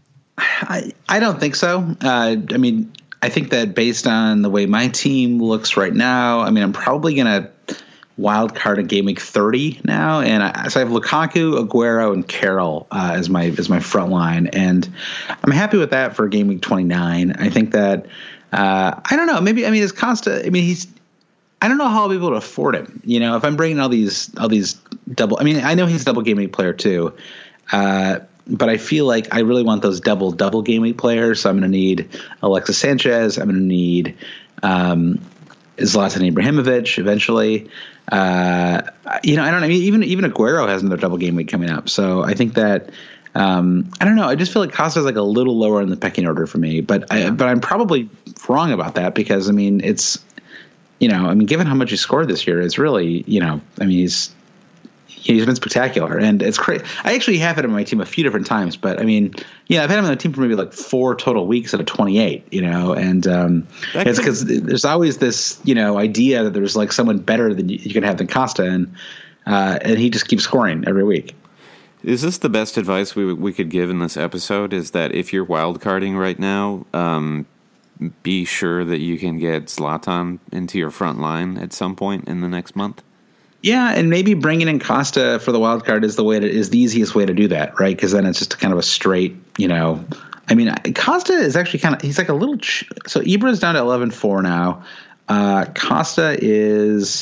I, I don't think so. Uh, I mean, I think that based on the way my team looks right now, I mean, I'm probably going to wild card a game week thirty now. And I, so I have Lukaku, Aguero, and Carroll uh, as my as my front line. And I'm happy with that for game week twenty-nine. I think that, uh, I don't know, maybe, I mean, is Costa, I mean, he's, I don't know how I'll be able to afford him. You know, if I'm bringing all these, all these double, I mean, I know he's a double game week player too. Uh, But I feel like I really want those double double game week players. So I'm going to need Alexis Sanchez. I'm going to need um, Zlatan Ibrahimovic eventually. Uh, you know, I don't know. I mean, even even Aguero has another double game week coming up. So I think that um, I don't know. I just feel like Costa is like a little lower in the pecking order for me. But I, but I'm probably wrong about that because I mean it's you know I mean given how much he scored this year, it's really you know I mean he's. He's been spectacular, and it's crazy. I actually have had him on my team a few different times, but I mean, yeah, I've had him on the team for maybe like four total weeks out of twenty-eight, you know, and um, it's because there's always this, you know, idea that there's like someone better than you, you can have than Costa, and uh, and he just keeps scoring every week. Is this the best advice we we could give in this episode? Is that if you're wildcarding right now, um, be sure that you can get Zlatan into your front line at some point in the next month? Yeah, and maybe bringing in Costa for the wild card is the way to, is the easiest way to do that, right? Because then it's just kind of a straight, you know. I mean, Costa is actually kind of he's like a little. Ch- so Ibra's down to eleven four now. Uh, Costa is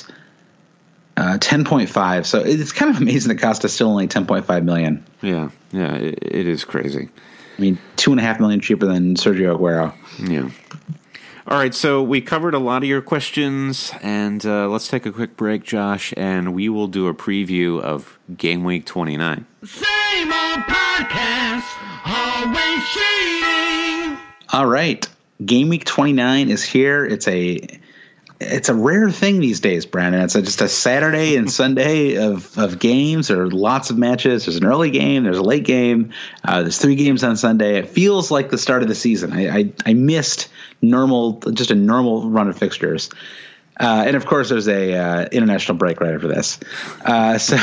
uh, ten point five. So it's kind of amazing that Costa's still only ten point five million. Yeah, yeah, it, it is crazy. I mean, two and a half million cheaper than Sergio Aguero. Yeah. All right, so we covered a lot of your questions, and uh, let's take a quick break, Josh, and we will do a preview of Game Week twenty-nine. Same old podcast, always cheating. All right, Game Week twenty-nine is here. It's a it's a rare thing these days, Brandon. It's a, just a Saturday and Sunday of, of games. There are lots of matches. There's an early game. There's a late game. Uh, there's three games on Sunday. It feels like the start of the season. I I, I missed normal, just a normal run of fixtures. Uh, and of course, there's a uh, international break right after this. Uh, so,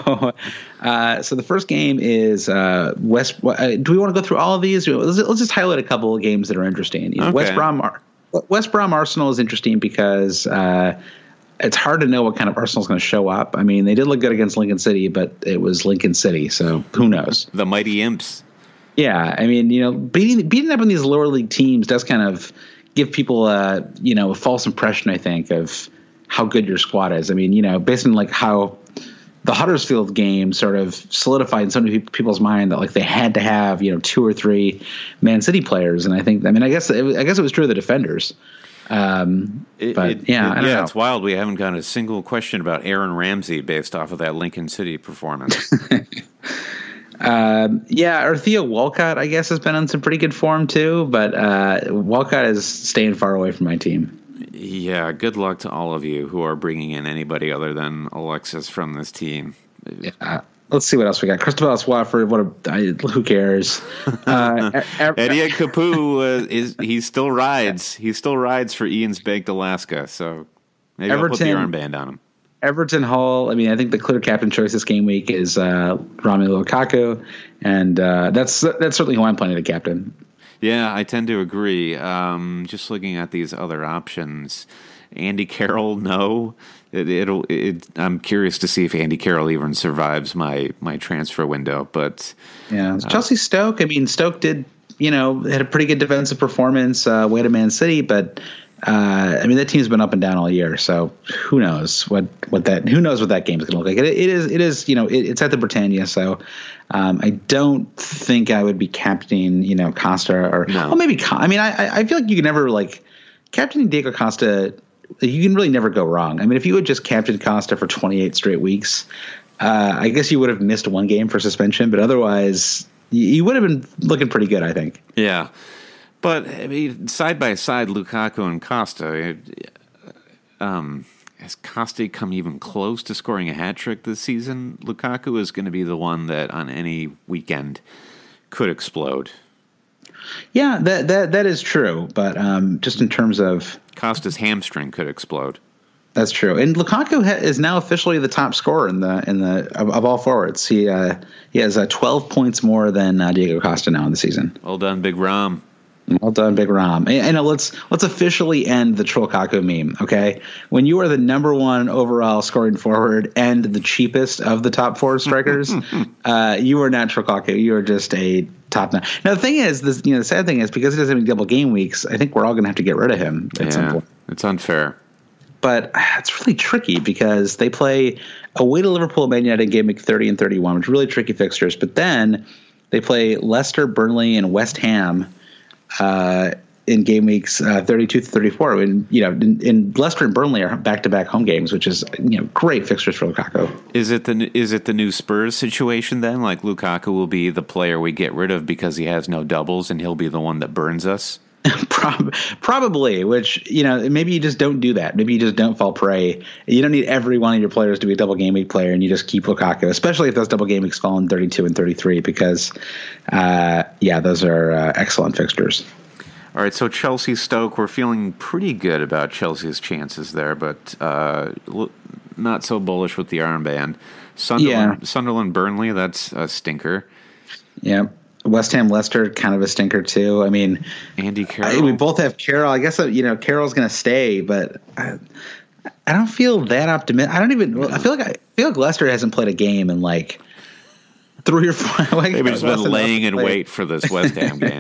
uh, so the first game is uh, West. Uh, do we want to go through all of these? Let's, let's just highlight a couple of games that are interesting. You know, okay. West Brom, West Brom Arsenal is interesting because uh, it's hard to know what kind of Arsenal's going to show up. I mean, they did look good against Lincoln City, but it was Lincoln City, so who knows? The mighty Imps. Yeah, I mean, you know, beating beating up on these lower league teams does kind of give people a, you know, a false impression, I think, of how good your squad is. I mean, you know, based on like how the Huddersfield game sort of solidified in so many people's mind that like they had to have, you know, two or three Man City players. And I think, I mean, I guess, it was, I guess it was true of the defenders. Um, it, but it, yeah, it, I don't yeah, know. It's wild. We haven't gotten a single question about Aaron Ramsey based off of that Lincoln City performance. Um, yeah, or Theo Walcott, I guess, has been on some pretty good form too, but uh, Walcott is staying far away from my team. Yeah, good luck to all of you who are bringing in anybody other than Alexis from this team. Yeah. Let's see what else we got. Cristobal Swafford, what a, I, who cares? Uh, Eddie Capu uh, is he still rides. He still rides for Ian's Baked Alaska. So maybe Everton, I'll put the armband on him. Everton Hull. I mean, I think the clear captain choice this game week is uh, Romelu Lukaku, and uh, that's that's certainly who I'm planning to captain. Yeah, I tend to agree. Um, just looking at these other options, Andy Carroll, no. It, it'll. It, I'm curious to see if Andy Carroll even survives my my transfer window. But yeah, Chelsea Stoke. I mean, Stoke did, you know, had a pretty good defensive performance uh, way to Man City, but Uh, I mean, that team's been up and down all year, so who knows what, what that who knows what that game's going to look like. It, it is it is you know it, it's at the Britannia, so um, I don't think I would be captaining you know Costa or no. well maybe I mean I I feel like you can never like captaining Diego Costa. You can really never go wrong. I mean, if you had just captained Costa for twenty-eight straight weeks, uh, I guess you would have missed one game for suspension, but otherwise you, you would have been looking pretty good, I think. Yeah. But, I mean, side by side, Lukaku and Costa, um, has Costa come even close to scoring a hat trick this season? Lukaku is going to be the one that on any weekend could explode. Yeah, that that that is true. But um, just in terms of Costa's hamstring could explode. That's true. And Lukaku ha- is now officially the top scorer in the in the of, of all forwards. He uh, he has uh, twelve points more than uh, Diego Costa now in the season. Well done, Big Rom. Well done, Big Rom. And, and let's let's officially end the Trollkaku meme, okay? When you are the number one overall scoring forward and the cheapest of the top four strikers, uh, you are not Trollkaku. You are just a top nine. Now the thing is, this you know the sad thing is because he doesn't have any double game weeks, I think we're all going to have to get rid of him at yeah, some point. It's unfair. But it's really tricky because they play away to Liverpool, Man United in game week thirty and thirty-one, which are really tricky fixtures. But then they play Leicester, Burnley, and West Ham uh, in game weeks uh, thirty-two to thirty-four. And you know, in, in Leicester and Burnley are back-to-back home games, which is you know great fixtures for Lukaku. Is it the is it the new Spurs situation then? Like Lukaku will be the player we get rid of because he has no doubles, and he'll be the one that burns us. Probably, which, you know, maybe you just don't do that. Maybe you just don't fall prey. You don't need every one of your players to be a double game week player, and you just keep Lukaku, especially if those double game weeks fall in thirty-two and thirty-three, because, uh, yeah, those are uh, excellent fixtures. All right, so Chelsea-Stoke, we're feeling pretty good about Chelsea's chances there, but uh, not so bullish with the armband. Sunderland, yeah. Sunderland-Burnley, that's a stinker. Yeah. West Ham, Leicester, kind of a stinker too. I mean, Andy Carroll. I, we both have Carroll. I guess you know Carroll's going to stay, but I, I don't feel that optimistic. I don't even. I feel like I feel like Leicester hasn't played a game in like three or four. Like, Maybe just been laying in wait for this West Ham game.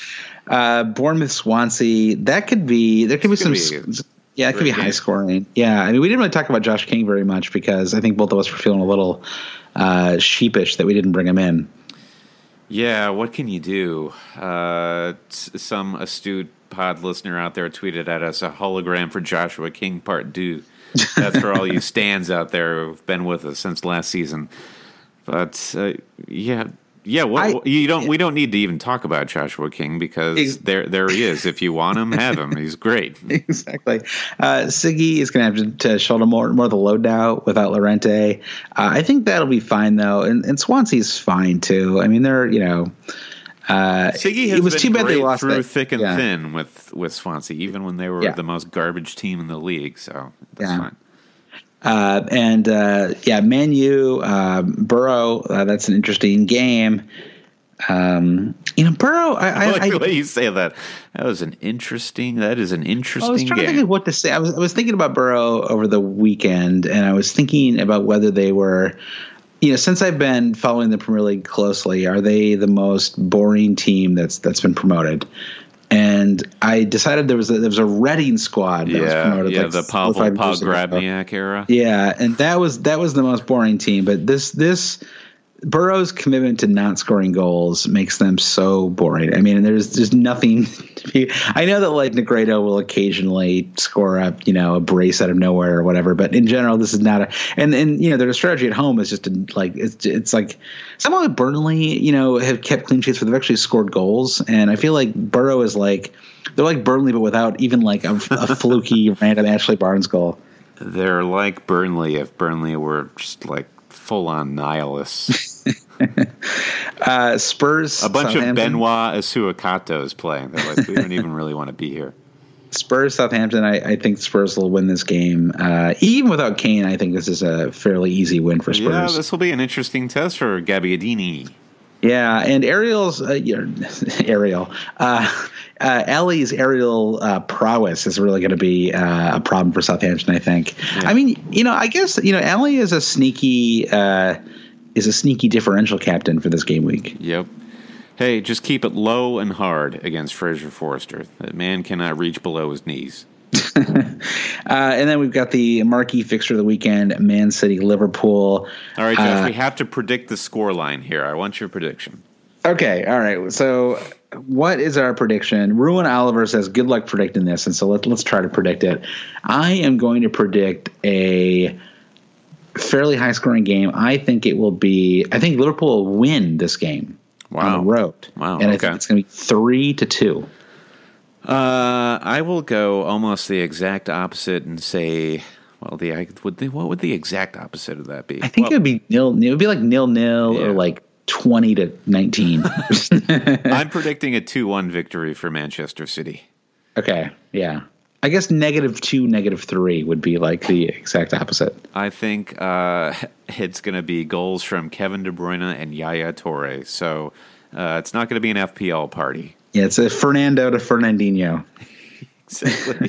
uh, Bournemouth, Swansea. That could be. There could be some. Be yeah, it could be game. High scoring. Yeah, I mean, we didn't really talk about Josh King very much because I think both of us were feeling a little uh, sheepish that we didn't bring him in. Yeah, what can you do? Uh, some astute pod listener out there tweeted at us a hologram for Joshua King Part two. That's for all you stands out there who've been with us since last season. But uh, yeah, yeah, what, I, you don't. We don't need to even talk about Joshua King because ex- there, there he is. If you want him, have him. He's great. Exactly. Uh, Siggy is going to have to shoulder more, more of the load now without Llorente. Uh, I think that'll be fine though, and, and Swansea's fine too. I mean, they're you know. Uh, Siggy has it was been too bad great they lost through that. thick and yeah. thin with, with Swansea, even when they were yeah. the most garbage team in the league. So that's yeah. fine. Uh, and uh, yeah, Man U, uh, Burrow. Uh, that's an interesting game. Um, you know, Burrow. I, I, I like I, the way you say that. That was an interesting. That is an interesting I was trying game. to think of what to say. I was I was thinking about Burrow over the weekend, and I was thinking about whether they were. You know, since I've been following the Premier League closely, are they the most boring team that's that's been promoted? And I decided there was a, there was a Reading squad that yeah, was promoted. Yeah, like the Pavel Paul Grabniak era. Yeah, and that was that was the most boring team. But this this Burrow's commitment to not scoring goals makes them so boring. I mean, there's just nothing to be. I know that like Negredo will occasionally score up, you know, a brace out of nowhere or whatever, but in general, this is not a. And and you know, their strategy at home is just to, like it's it's like somehow Burnley, you know, have kept clean sheets, but they've actually scored goals, and I feel like Burrow is like they're like Burnley, but without even like a, a fluky random Ashley Barnes goal. They're like Burnley if Burnley were just like full-on nihilists. uh, Spurs. A bunch of Benoit Asuakatos playing. They're like, we don't even really want to be here. Spurs, Southampton. I, I think Spurs will win this game. Uh, even without Kane, I think this is a fairly easy win for Spurs. Yeah, this will be an interesting test for Gabbiadini. Yeah, and Ariel's uh, Ariel, uh, uh, Ellie's aerial uh, prowess is really going to be uh, a problem for Southampton, I think. Yeah. I mean, you know, I guess you know, Ellie is a sneaky uh, is a sneaky differential captain for this game week. Yep. Hey, just keep it low and hard against Fraser Forster. That man cannot reach below his knees. and then we've got the marquee fixture of the weekend, Man City, Liverpool. All right, Josh, uh, we have to predict the score line here. I want your prediction. Okay, all right. So what is our prediction? Ruin Oliver says, good luck predicting this, and so let, let's try to predict it. I am going to predict a fairly high-scoring game. I think it will be – I think Liverpool will win this game wow. on the road. Wow, And I okay. think it's going to be three to two. Uh, I will go almost the exact opposite and say, well, the would the, what would the exact opposite of that be? I think well, it would be nil. It would be like nil nil Yeah. or like twenty to nineteen. I'm predicting a two one victory for Manchester City. Okay, yeah. I guess negative two, negative three would be like the exact opposite. I think uh, it's going to be goals from Kevin De Bruyne and Yaya Toure. So uh, it's not going to be an F P L party. Yeah, it's a Fernando to Fernandinho. Exactly.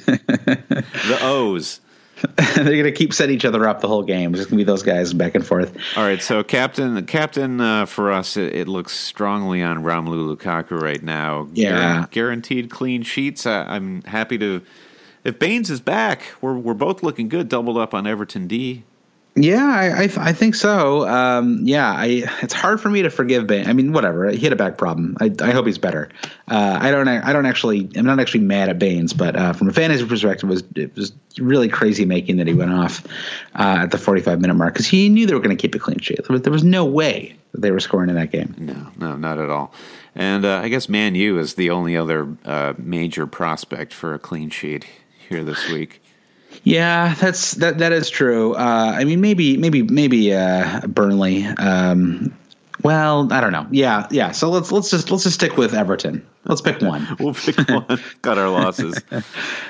The O's. They're going to keep setting each other up the whole game. It's just going to be those guys back and forth. All right, so captain, captain uh, for us, it, it looks strongly on Romelu Lukaku right now. Yeah. Guaran- guaranteed clean sheets. I, I'm happy to. If Baines is back, we're we're both looking good. Doubled up on Everton D. Yeah, I, I, I think so. Um, yeah, I, it's hard for me to forgive Bain. I mean, whatever. He had a back problem. I, I hope he's better. Uh, I don't. I don't actually. I'm not actually mad at Baines, but uh, from a fantasy perspective, it was it was really crazy making that he went off uh, at the forty-five minute mark because he knew they were going to keep a clean sheet. There was, there was no way that they were scoring in that game. No, no, not at all. And uh, I guess Man U is the only other uh, major prospect for a clean sheet here this week. Yeah, that's that. That is true. Uh, I mean, maybe, maybe, maybe uh, Burnley. Um, well, I don't know. Yeah, yeah. So let's let's just let's just stick with Everton. Let's pick one. We'll pick one. Cut our losses. All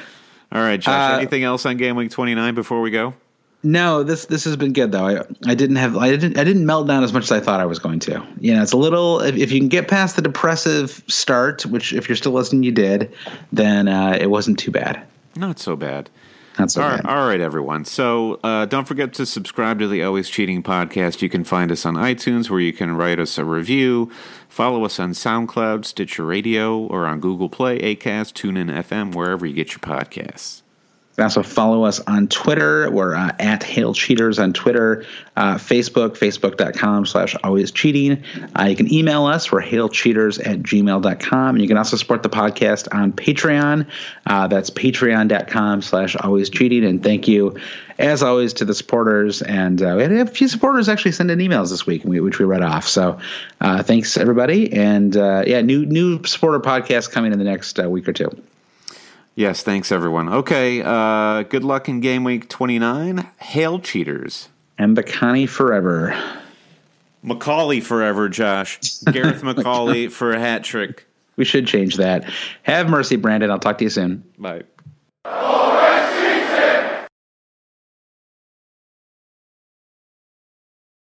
right, Josh. Uh, anything else on Game Week twenty-nine before we go? No, this this has been good though. I I didn't have I didn't I didn't melt down as much as I thought I was going to. You know, it's a little if, if you can get past the depressive start, which if you're still listening, you did, then uh, it wasn't too bad. Not so bad. Not so All bad. right, all right, everyone. So uh, don't forget to subscribe to the Always Cheating podcast. You can find us on iTunes, where you can write us a review. Follow us on SoundCloud, Stitcher Radio, or on Google Play, Acast, TuneIn F M, wherever you get your podcasts. You can also follow us on Twitter. We're uh, at Hail Cheaters on Twitter, uh, Facebook, facebook.com slash always cheating. Uh, you can email us. We're hailcheaters at gmail dot com. And you can also support the podcast on Patreon. Uh, that's patreon.com slash always cheating. And thank you, as always, to the supporters. And uh, we had a few supporters actually send in emails this week, which we read off. So uh, thanks, everybody. And uh, yeah, new new supporter podcast coming in the next uh, week or two. Yes, thanks, everyone. Okay, uh, good luck in Game Week twenty-nine. Hail Cheaters. Mbakani forever. Macaulay forever, Josh. Gareth Macaulay for a hat trick. We should change that. Have mercy, Brandon. I'll talk to you soon. Bye.